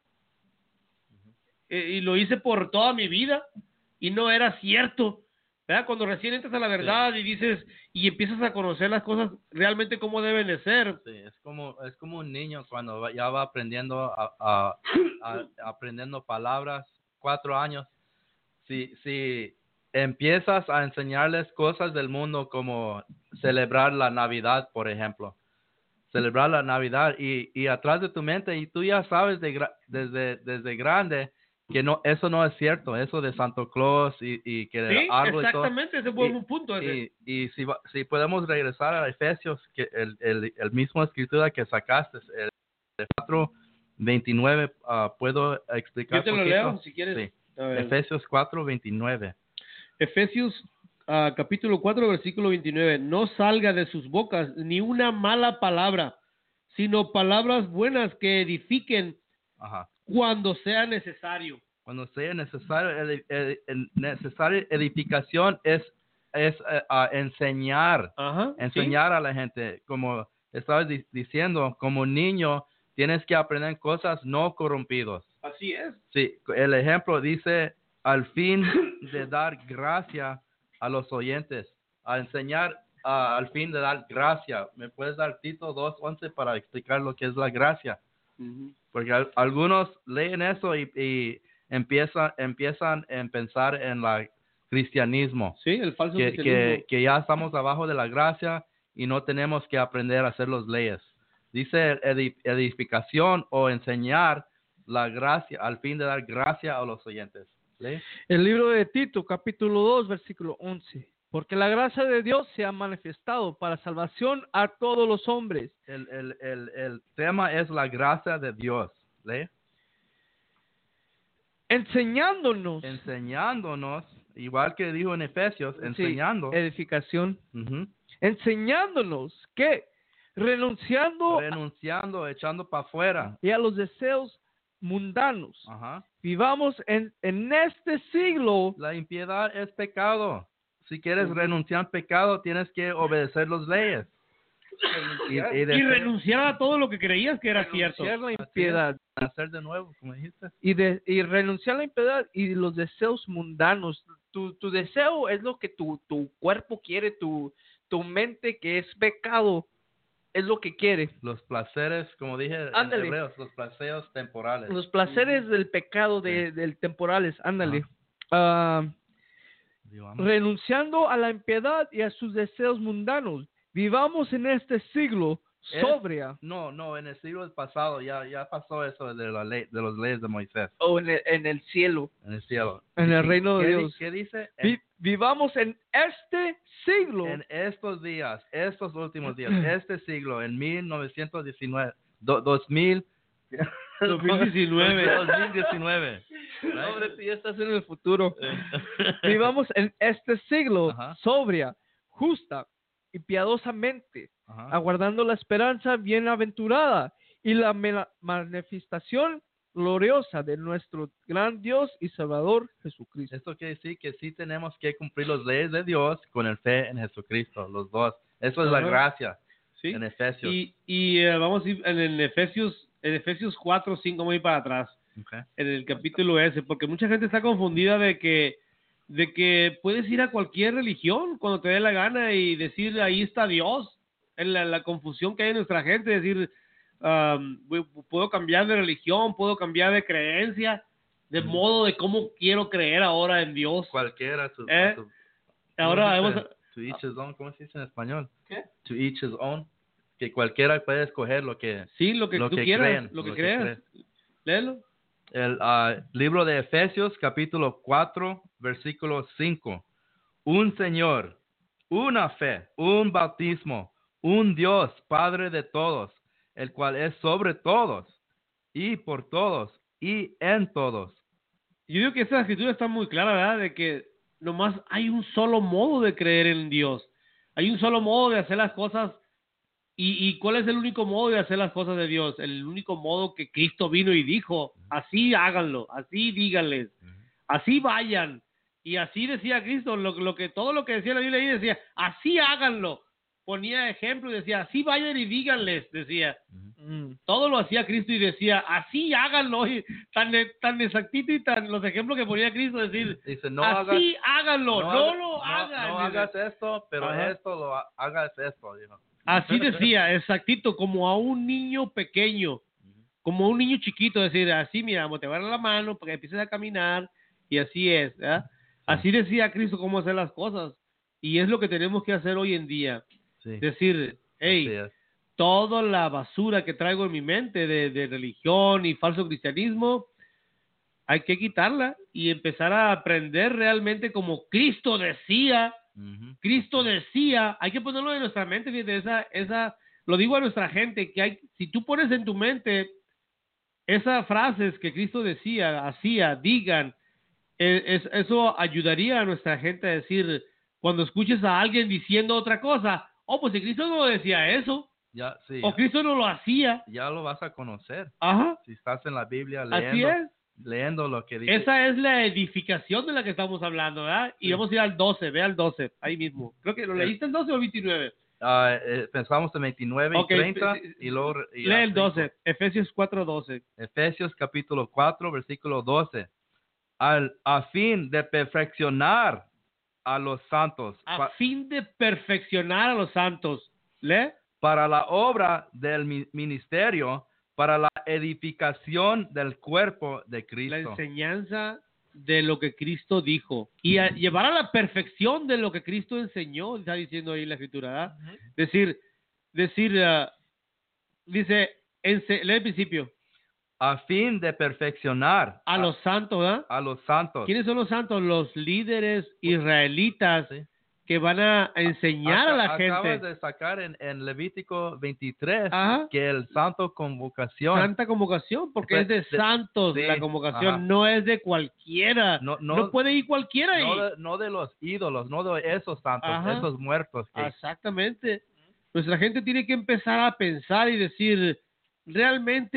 Y lo hice por toda mi vida y no era cierto. ¿Verdad? Cuando recién entras a la verdad y dices y empiezas a conocer las cosas realmente como deben de ser. Sí, es como un niño cuando ya va aprendiendo aprendiendo palabras, 4 años. Si empiezas a enseñarles cosas del mundo como celebrar la Navidad, por ejemplo, celebrar la Navidad y atrás de tu mente y tú ya sabes desde grande que no, eso no es cierto, eso de Santo Claus y que el árbol exactamente, y todo. ese fue un punto. Y si podemos regresar a Efesios, que el mismo escritura que sacaste, el 4:29, ¿puedo explicar? Yo te lo leo, si quieres. Sí. Efesios 4:29. Efesios capítulo 4, versículo 29. No salga de sus bocas ni una mala palabra, sino palabras buenas que edifiquen. Ajá. Cuando sea necesario. Cuando sea necesario, necesaria edificación es enseñar. Ajá, enseñar a la gente. Como estabas diciendo, como niño, tienes que aprender cosas no corrompidos. Así es. Sí, el ejemplo dice, al fin de dar gracia a los oyentes, a enseñar al fin de dar gracia. ¿Me puedes dar Tito 2:11 para explicar lo que es la gracia? Porque algunos leen eso y empiezan a pensar en el cristianismo. Sí, el falso cristianismo. Que ya estamos abajo de la gracia y no tenemos que aprender a hacer las leyes. Dice edificación o enseñar la gracia, al fin de dar gracia a los oyentes. ¿Lee? El libro de Tito, capítulo 2, versículo 11. Porque la gracia de Dios se ha manifestado para salvación a todos los hombres. El tema es la gracia de Dios. ¿Lee? Enseñándonos, igual que dijo en Efesios, enseñando. Sí, edificación. Enseñándonos que renunciando, echando para afuera. Y a los deseos mundanos. Ajá. Vivamos en este siglo. La impiedad es pecado. Si quieres Ujú. renunciar al pecado, tienes que obedecer las leyes. Y de- renunciar a todo lo que creías que era cierto. Renunciar a la Así es. impiedad. Nacer de nuevo, como dijiste. Y renunciar a la impiedad y los deseos mundanos. Tu deseo es lo que tu cuerpo quiere, tu mente que es pecado es lo que quiere. Los placeres, como dije en Ándale. hebreos, los placeres temporales. Los placeres del pecado del temporales, ándale. Digamos. Renunciando a la impiedad y a sus deseos mundanos. Vivamos en este siglo sobria. No, en el siglo pasado ya pasó eso de la ley, de las leyes de Moisés, O en el cielo. en el cielo. En el ¿Qué- reino de qué Dios. ¿Qué dice? Vivamos en este siglo. En estos días, estos últimos días, este siglo, en 1919, 2000, 2019. 2019. Hombre, tú ya estás en el futuro. Vivamos en este siglo Ajá. sobria, justa y piadosamente, Ajá. aguardando la esperanza bienaventurada y la manifestación gloriosa de nuestro gran Dios y Salvador Jesucristo. Esto quiere decir que sí tenemos que cumplir las leyes de Dios con el fe en Jesucristo, los dos. Eso es la Ajá. gracia ¿Sí? en Efesios. Y vamos a ir en Efesios 4, 5, vamos a ir para atrás, Okay. en el capítulo ese, porque mucha gente está confundida de que puedes ir a cualquier religión cuando te dé la gana y decir ahí está Dios. En la confusión que hay en nuestra gente, decir puedo cambiar de religión, puedo cambiar de creencia, de modo de cómo quiero creer ahora en Dios. Cualquiera. Ahora ¿cómo se vamos dice? To each his own, ¿cómo se dice en español? ¿Qué? To each his own. Que cualquiera puede escoger lo que Sí, lo que tú quieras, creen, lo que que creas. creen. Léelo. El libro de Efesios, capítulo 4, versículo 5. Un Señor, una fe, un bautismo, un Dios, Padre de todos, el cual es sobre todos, y por todos, y en todos. Yo digo que esta escritura está muy clara, ¿verdad? De que nomás hay un solo modo de creer en Dios. Hay un solo modo de hacer las cosas. ¿Y cuál es el único modo de hacer las cosas de Dios? El único modo que Cristo vino y dijo, así háganlo, así díganles, así vayan. Y así decía Cristo, todo lo que decía la Biblia ahí decía, así háganlo. Ponía ejemplo y decía, así vayan y díganles, decía. Todo lo hacía Cristo y decía, así háganlo. Y tan exactito y tan los ejemplos que ponía Cristo, decir, Dice, no así háganlo, no lo no hagan. No hagas esto, pero Ajá. esto hagas esto, dijo. Así decía, exactito, como a un niño pequeño, como a un niño chiquito, decir, así, mira, te van a la mano para que empieces a caminar, y así es, ¿verdad? Así decía Cristo cómo hacer las cosas, y es lo que tenemos que hacer hoy en día, Sí. decir, hey, Así es. toda la basura que traigo en mi mente de religión y falso cristianismo, hay que quitarla y empezar a aprender realmente como Cristo decía. Cristo decía, hay que ponerlo en nuestra mente, fíjate, lo digo a nuestra gente, que si tú pones en tu mente esas frases que Cristo decía, hacía, digan, eso ayudaría a nuestra gente a decir, cuando escuches a alguien diciendo otra cosa, pues si Cristo no decía eso, Ya, sí, o Cristo no lo hacía. ya lo vas a conocer. Ajá, Si estás en la Biblia así es. leyendo lo que dice. Esa es la edificación de la que estamos hablando, ¿verdad? Y Sí. vamos a ir al 12, ve al 12, ahí mismo. Creo que lo leíste el 12 o el 29. Pensamos en 29 Ok, y 30 y luego Lee el 12, Efesios 4:12. Efesios capítulo 4, versículo 12. A fin de perfeccionar a los santos A fin de perfeccionar a los santos. ¿Lee? para la obra del ministerio, para la edificación del cuerpo de La Cristo. enseñanza de lo que Cristo dijo. Y a llevar a la perfección de lo que Cristo enseñó, está diciendo ahí la escritura, ¿verdad? Dice, lee el principio. A fin de perfeccionar A los santos, ¿verdad? a los santos. ¿Quiénes son los santos? Los líderes israelitas Sí. que van a enseñar a la Acabas gente. de sacar en Levítico 23 Ajá. que el santo convocación Santa convocación, porque es de santos sí, la convocación, ajá. no es de cualquiera. No puede ir cualquiera ahí. no de los ídolos, no de esos santos, Ajá. esos muertos. Exactamente. Nuestra gente tiene que empezar a pensar y decir, realmente,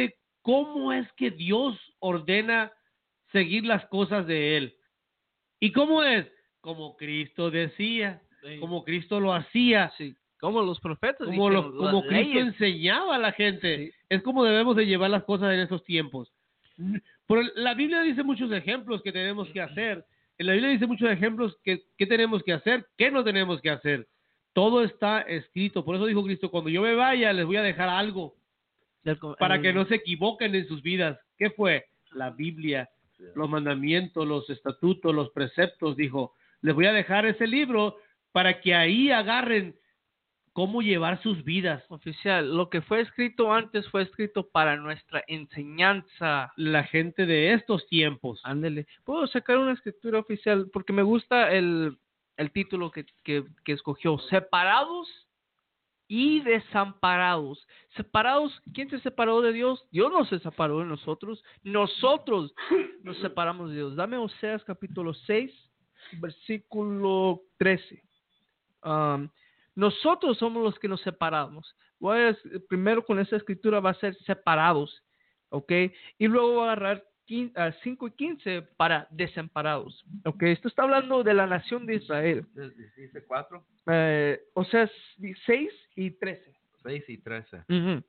cómo es que Dios ordena seguir las cosas de Él. ¿Y cómo es? Como Cristo decía, Sí. como Cristo lo hacía, Sí, como los profetas como, dijeron, como las Cristo leyes. enseñaba a la gente. Sí. Es como debemos de llevar las cosas en esos tiempos. La Biblia dice muchos ejemplos que tenemos que hacer. En la Biblia dice muchos ejemplos que tenemos que hacer, que no tenemos que hacer. Todo está escrito. Por eso dijo Cristo, cuando yo me vaya, les voy a dejar algo para que no se equivoquen en sus vidas. ¿Qué fue? La Biblia, los mandamientos, los estatutos, los preceptos. Dijo, les voy a dejar ese libro para que ahí agarren cómo llevar sus vidas. Oficial, lo que fue escrito antes fue escrito para nuestra enseñanza. La gente de estos tiempos. Ándele. Puedo sacar una escritura oficial porque me gusta el título que escogió. Separados y desamparados. Separados, ¿quién se separó de Dios? Dios no se separó de nosotros. Nosotros nos separamos de Dios. Dame Oseas capítulo 6, versículo 13. Nosotros somos los que nos separamos. Primero con esa escritura va a ser separados, ¿ok? Y luego va a agarrar 5 y 15 para desamparados, ¿ok? Esto está hablando de la nación de Israel. Dice 4, O sea, 6 y 13. 6 y 13. Ujú.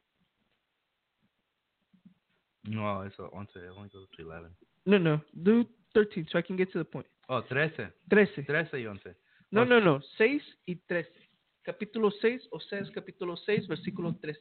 No, eso 11. I only go to 11. No. Do 13 so I can get to the point. Oh, 13. 13. 13 y 11. No. 6 y 13. Capítulo 6, Oseas capítulo 6, versículo 13.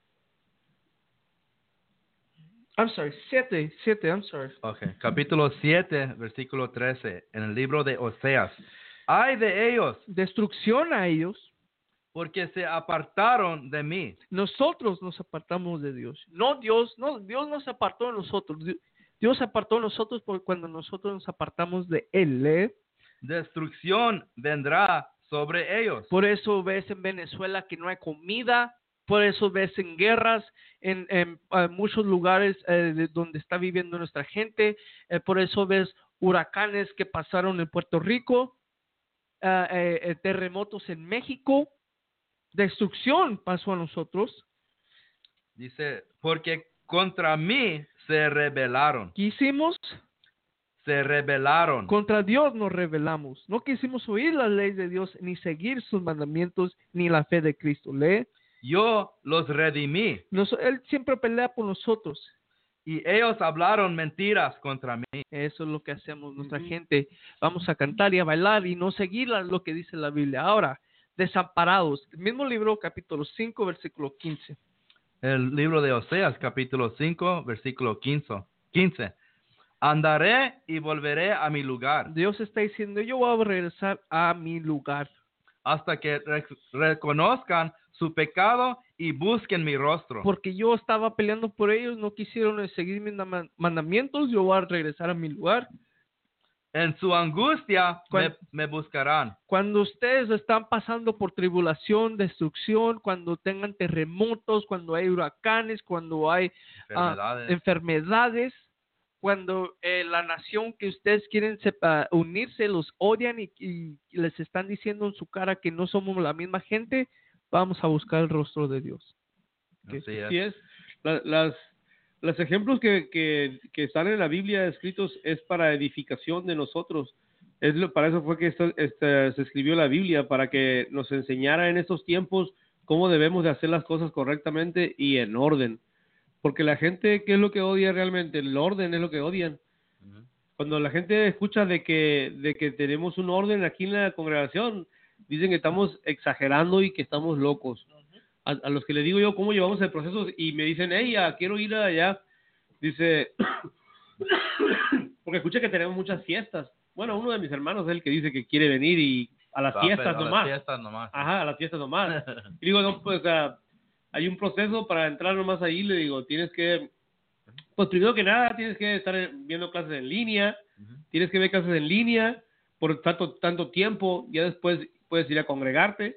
I'm sorry, 7, I'm sorry. Okay. Capítulo 7, versículo 13, en el libro de Oseas. ¡Ay de ellos! Destrucción a ellos. Porque se apartaron de mí. Nosotros nos apartamos de Dios. Dios nos apartó de nosotros. Dios se apartó de nosotros por cuando nosotros nos apartamos de Él. Destrucción vendrá sobre ellos. Por eso ves en Venezuela que no hay comida. Por eso ves en guerras en muchos lugares donde está viviendo nuestra gente. Por eso ves huracanes que pasaron en Puerto Rico, terremotos en México. Destrucción pasó a nosotros. Dice, porque contra mí se rebelaron. ¿Qué hicimos? Se rebelaron. Contra Dios nos rebelamos. No quisimos oír las leyes de Dios, ni seguir sus mandamientos, ni la fe de Cristo. Lee. Yo los redimí. Él siempre pelea por nosotros. Y ellos hablaron mentiras contra mí. Eso es lo que hacemos nuestra gente. Vamos a cantar y a bailar y no seguir lo que dice la Biblia. Ahora, desamparados. El mismo libro, capítulo 5, versículo 15. El libro de Oseas, capítulo 5, versículo 15. Andaré y volveré a mi lugar. Dios está diciendo, yo voy a regresar a mi lugar. Hasta que reconozcan su pecado y busquen mi rostro. Porque yo estaba peleando por ellos, no quisieron seguir mis mandamientos, yo voy a regresar a mi lugar. En su angustia me buscarán. Cuando ustedes están pasando por tribulación, destrucción, cuando tengan terremotos, cuando hay huracanes, cuando hay enfermedades, cuando la nación que ustedes quieren unirse los odian y les están diciendo en su cara que no somos la misma gente, vamos a buscar el rostro de Dios. Así es. Los ejemplos que están en la Biblia escritos es para edificación de nosotros. Para eso fue que se escribió la Biblia, para que nos enseñara en estos tiempos cómo debemos de hacer las cosas correctamente y en orden. Porque la gente, ¿qué es lo que odia realmente? El orden es lo que odian. Uh-huh. Cuando la gente escucha de que tenemos un orden aquí en la congregación, dicen que estamos exagerando y que estamos locos. A los que le digo yo cómo llevamos el proceso y me dicen, hey, quiero ir allá. Dice, porque escuché que tenemos muchas fiestas. Bueno, uno de mis hermanos es el que dice que quiere venir y a las fiestas nomás. Ajá, a las fiestas nomás. Y digo, no, pues hay un proceso para entrar nomás ahí. Le digo, tienes que, pues primero que nada, tienes que estar viendo clases en línea. Uh-huh. Tienes que ver clases en línea por tanto tiempo. Ya después puedes ir a congregarte.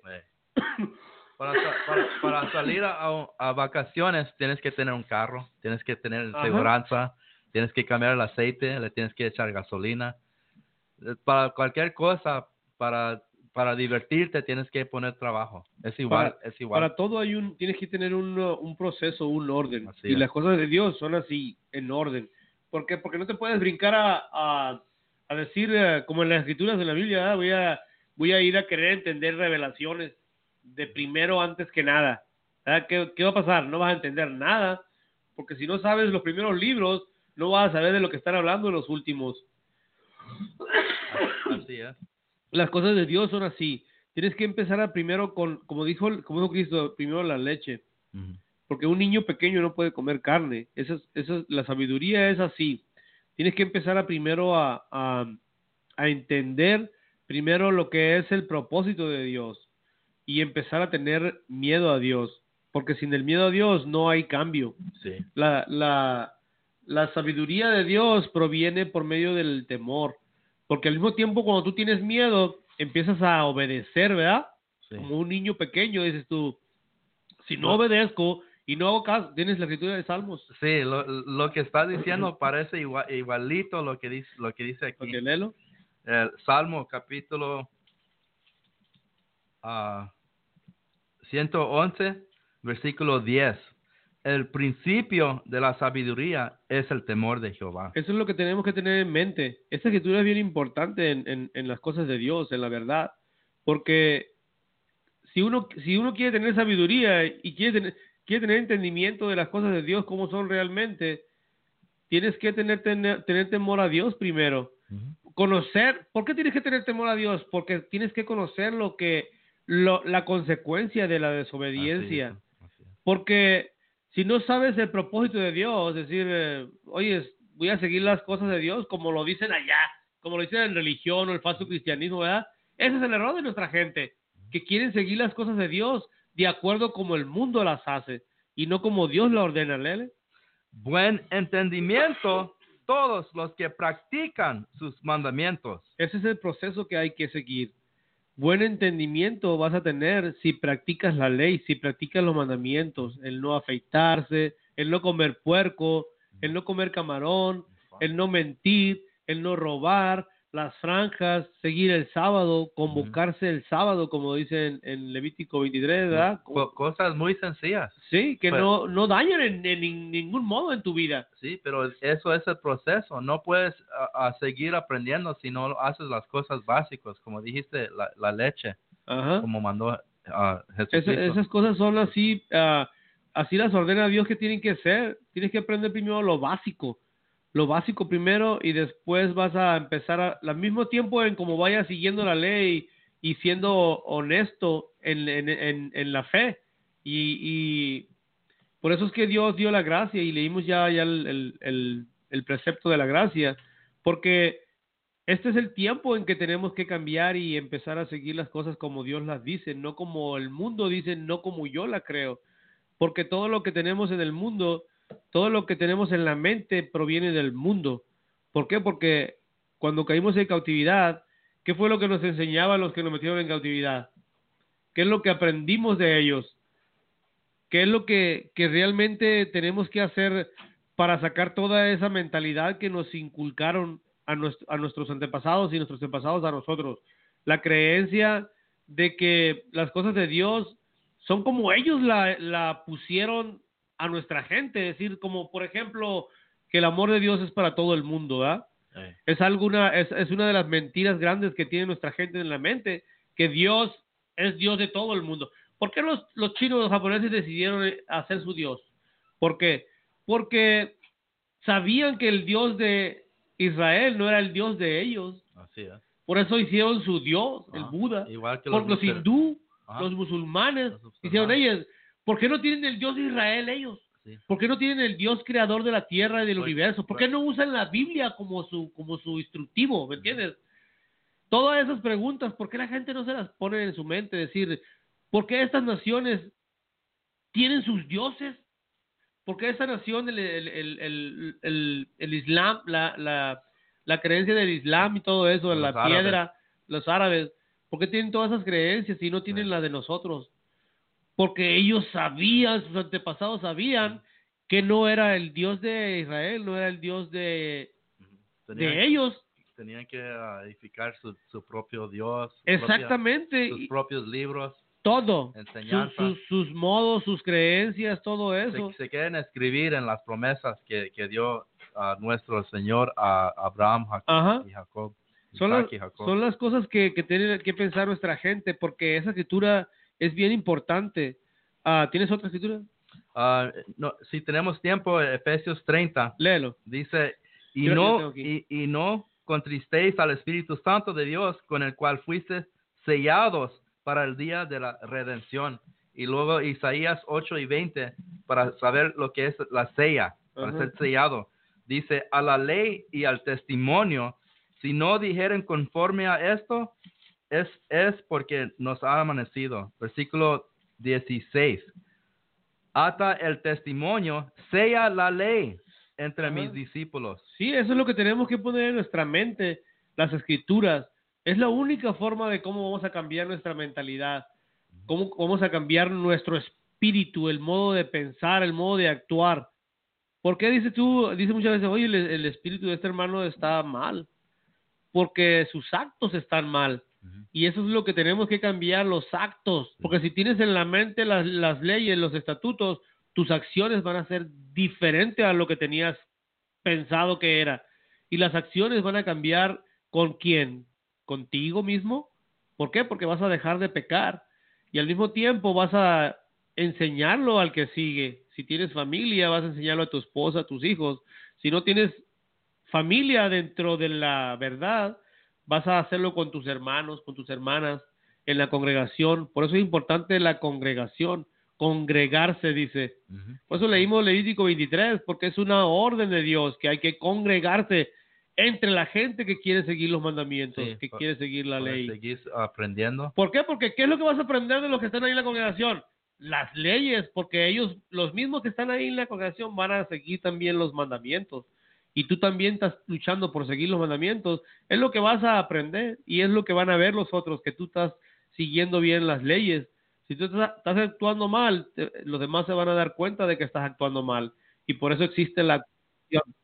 Para salir a vacaciones tienes que tener un carro, tienes que tener seguranza, tienes que cambiar el aceite, le tienes que echar gasolina. Para cualquier cosa, para para divertirte tienes que poner trabajo. Es igual. Para todo tienes que tener un proceso, un orden. Así Y es. las cosas de Dios son así, en orden. ¿Por qué? Porque no te puedes brincar a decir, como en las escrituras de la Biblia, voy a ir a querer entender revelaciones de primero antes que nada. ¿Qué va a pasar? No vas a entender nada, porque si no sabes los primeros libros, no vas a saber de lo que están hablando en los últimos. Así es. Las cosas de Dios son así. Tienes que empezar como dijo Cristo, primero la leche. Ujú. Porque un niño pequeño no puede comer carne. La sabiduría es así. Tienes que empezar primero a entender primero lo que es el propósito de Dios y empezar a tener miedo a Dios. Porque sin el miedo a Dios no hay cambio. Sí. La sabiduría de Dios proviene por medio del temor. Porque al mismo tiempo cuando tú tienes miedo, empiezas a obedecer, ¿verdad? Sí. Como un niño pequeño, dices tú, si no obedezco y no hago caso, tienes la escritura de Salmos. Sí, lo que está diciendo parece igualito lo que dice aquí. Ok, léelo. El Salmo capítulo 111, versículo 10. El principio de la sabiduría es el temor de Jehová. Eso es lo que tenemos que tener en mente. Esta escritura es bien importante en las cosas de Dios, en la verdad. Porque si uno quiere tener sabiduría y quiere tener entendimiento de las cosas de Dios, como son realmente, tienes que tener temor a Dios primero. Ujú. Conocer, ¿por qué tienes que tener temor a Dios? Porque tienes que conocer la consecuencia de la desobediencia. Así es. Porque si no sabes el propósito de Dios, es decir, oye, voy a seguir las cosas de Dios como lo dicen allá, como lo dicen en religión o el falso cristianismo, ¿verdad? Ese es el error de nuestra gente, que quieren seguir las cosas de Dios de acuerdo como el mundo las hace y no como Dios la ordena, Lele. Buen entendimiento, todos los que practican sus mandamientos. Ese es el proceso que hay que seguir. Buen entendimiento vas a tener si practicas la ley, si practicas los mandamientos, el no afeitarse, el no comer puerco, el no comer camarón, el no mentir, el no robar, las franjas, seguir el sábado, convocarse el sábado, como dice en Levítico 23, ¿verdad? Cosas muy sencillas. Sí, que Pues, no dañan en ningún modo en tu vida. Sí, pero eso es el proceso. No puedes seguir aprendiendo si no haces las cosas básicas, como dijiste, la leche, Ajá. como mandó Jesucristo. Esas cosas son así, así las ordena Dios que tienen que ser. Tienes que aprender primero lo básico primero y después vas a empezar al mismo tiempo en cómo vayas siguiendo la ley y siendo honesto en la fe. Y por eso es que Dios dio la gracia y leímos ya el precepto de la gracia, porque este es el tiempo en que tenemos que cambiar y empezar a seguir las cosas como Dios las dice, no como el mundo dice, no como yo la creo. Porque todo lo que tenemos en el mundo, todo lo que tenemos en la mente proviene del mundo. ¿Por qué? Porque cuando caímos en cautividad, ¿qué fue lo que nos enseñaban los que nos metieron en cautividad? ¿Qué es lo que aprendimos de ellos? ¿Qué es lo que realmente tenemos que hacer para sacar toda esa mentalidad que nos inculcaron a nuestros antepasados y nuestros antepasados a nosotros? La creencia de que las cosas de Dios son como ellos la pusieron a nuestra gente, es decir, como por ejemplo que el amor de Dios es para todo el mundo, ¿verdad? Es una de las mentiras grandes que tiene nuestra gente en la mente, que Dios es Dios de todo el mundo. ¿Por qué los chinos, los japoneses decidieron hacer su Dios? ¿Por qué? Porque sabían que el Dios de Israel no era el Dios de ellos. Así es. Por eso hicieron su Dios, el Buda. Igual que Por los hindú, los musulmanes, hicieron musulmanes. ellos. ¿Por qué no tienen el Dios de Israel ellos? Sí. ¿Por qué no tienen el Dios creador de la tierra y del Pues, universo? ¿Por qué no usan la Biblia como su instructivo? ¿Me entiendes? Todas esas preguntas, ¿por qué la gente no se las pone en su mente? Decir, ¿por qué estas naciones tienen sus dioses? ¿Por qué esta nación, el Islam, la creencia del Islam y todo eso, Los la árabes. piedra, los árabes, ¿por qué tienen todas esas creencias y no tienen Sí. la de nosotros? Porque ellos sabían, sus antepasados sabían que no era el Dios de Israel, no era el Dios de ellos. tenían que edificar su propio Dios, Exactamente. sus propios libros, Todo. enseñanzas. Sus modos, sus creencias, todo eso. Se quieren escribir en las promesas que dio nuestro Señor a Abraham y Jacob. Son las cosas que tiene que pensar nuestra gente, porque esa escritura es bien importante. ¿Tienes otra escritura? No, si tenemos tiempo, Efesios 30. Léelo. Dice, y Yo no, tengo aquí. y no contristéis al Espíritu Santo de Dios, con el cual fuisteis sellados para el día de la redención. Y luego Isaías 8:20, para saber lo que es la sella, para ser sellado. Dice, a la ley y al testimonio, si no dijeren conforme a esto, es porque nos ha amanecido. Versículo 16. Ata el testimonio, sella la ley entre mis discípulos. Sí, eso es lo que tenemos que poner en nuestra mente, las escrituras. Es la única forma de cómo vamos a cambiar nuestra mentalidad, cómo vamos a cambiar nuestro espíritu, el modo de pensar, el modo de actuar. ¿Por qué dices muchas veces, oye, el espíritu de este hermano está mal? Porque sus actos están mal. Y eso es lo que tenemos que cambiar, los actos. Porque si tienes en la mente las leyes, los estatutos, tus acciones van a ser diferentes a lo que tenías pensado que era. Y las acciones van a cambiar ¿con quién? ¿Contigo mismo? ¿Por qué? Porque vas a dejar de pecar. Y al mismo tiempo vas a enseñarlo al que sigue. Si tienes familia, vas a enseñarlo a tu esposa, a tus hijos. Si no tienes familia dentro de la verdad, vas a hacerlo con tus hermanos, con tus hermanas, en la congregación. Por eso es importante la congregación, congregarse, dice. Por eso leímos Levítico 23, porque es una orden de Dios, que hay que congregarse entre la gente que quiere seguir los mandamientos, que quiere seguir la ley. Seguir aprendiendo. ¿Por qué? Porque ¿qué es lo que vas a aprender de los que están ahí en la congregación? Las leyes, porque ellos, los mismos que están ahí en la congregación, van a seguir también los mandamientos. Y tú también estás luchando por seguir los mandamientos. Es lo que vas a aprender y es lo que van a ver los otros, que tú estás siguiendo bien las leyes. Si tú estás actuando mal, los demás se van a dar cuenta de que estás actuando mal. Y por eso existe la acción.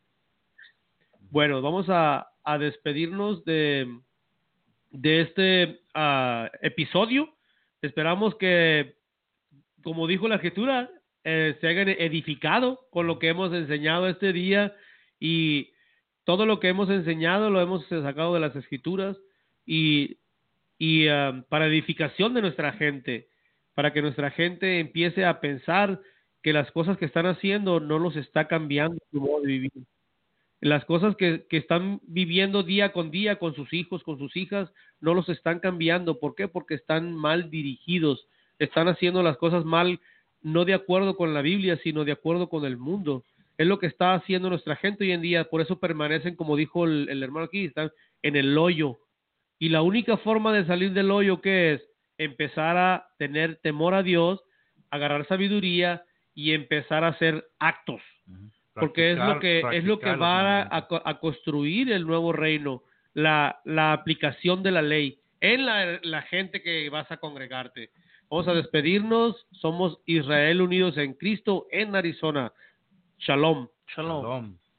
Bueno, vamos a despedirnos de este episodio. Esperamos que, como dijo la escritura, se hayan edificado con lo que hemos enseñado este día, y todo lo que hemos enseñado lo hemos sacado de las escrituras y para edificación de nuestra gente, para que nuestra gente empiece a pensar que las cosas que están haciendo no los está cambiando su modo de vivir. Las cosas que están viviendo día con día con sus hijos, con sus hijas, no los están cambiando. ¿Por qué? Porque están mal dirigidos, están haciendo las cosas mal, no de acuerdo con la Biblia, sino de acuerdo con el mundo. Es lo que está haciendo nuestra gente hoy en día. Por eso permanecen, como dijo el hermano aquí, están en el hoyo. Y la única forma de salir del hoyo, ¿qué es? Empezar a tener temor a Dios, agarrar sabiduría y empezar a hacer actos. Porque es lo que va a construir el nuevo reino, la aplicación de la ley en la gente que vas a congregarte. Vamos a despedirnos. Somos Israel Unidos en Cristo en Arizona. Shalom. Shalom.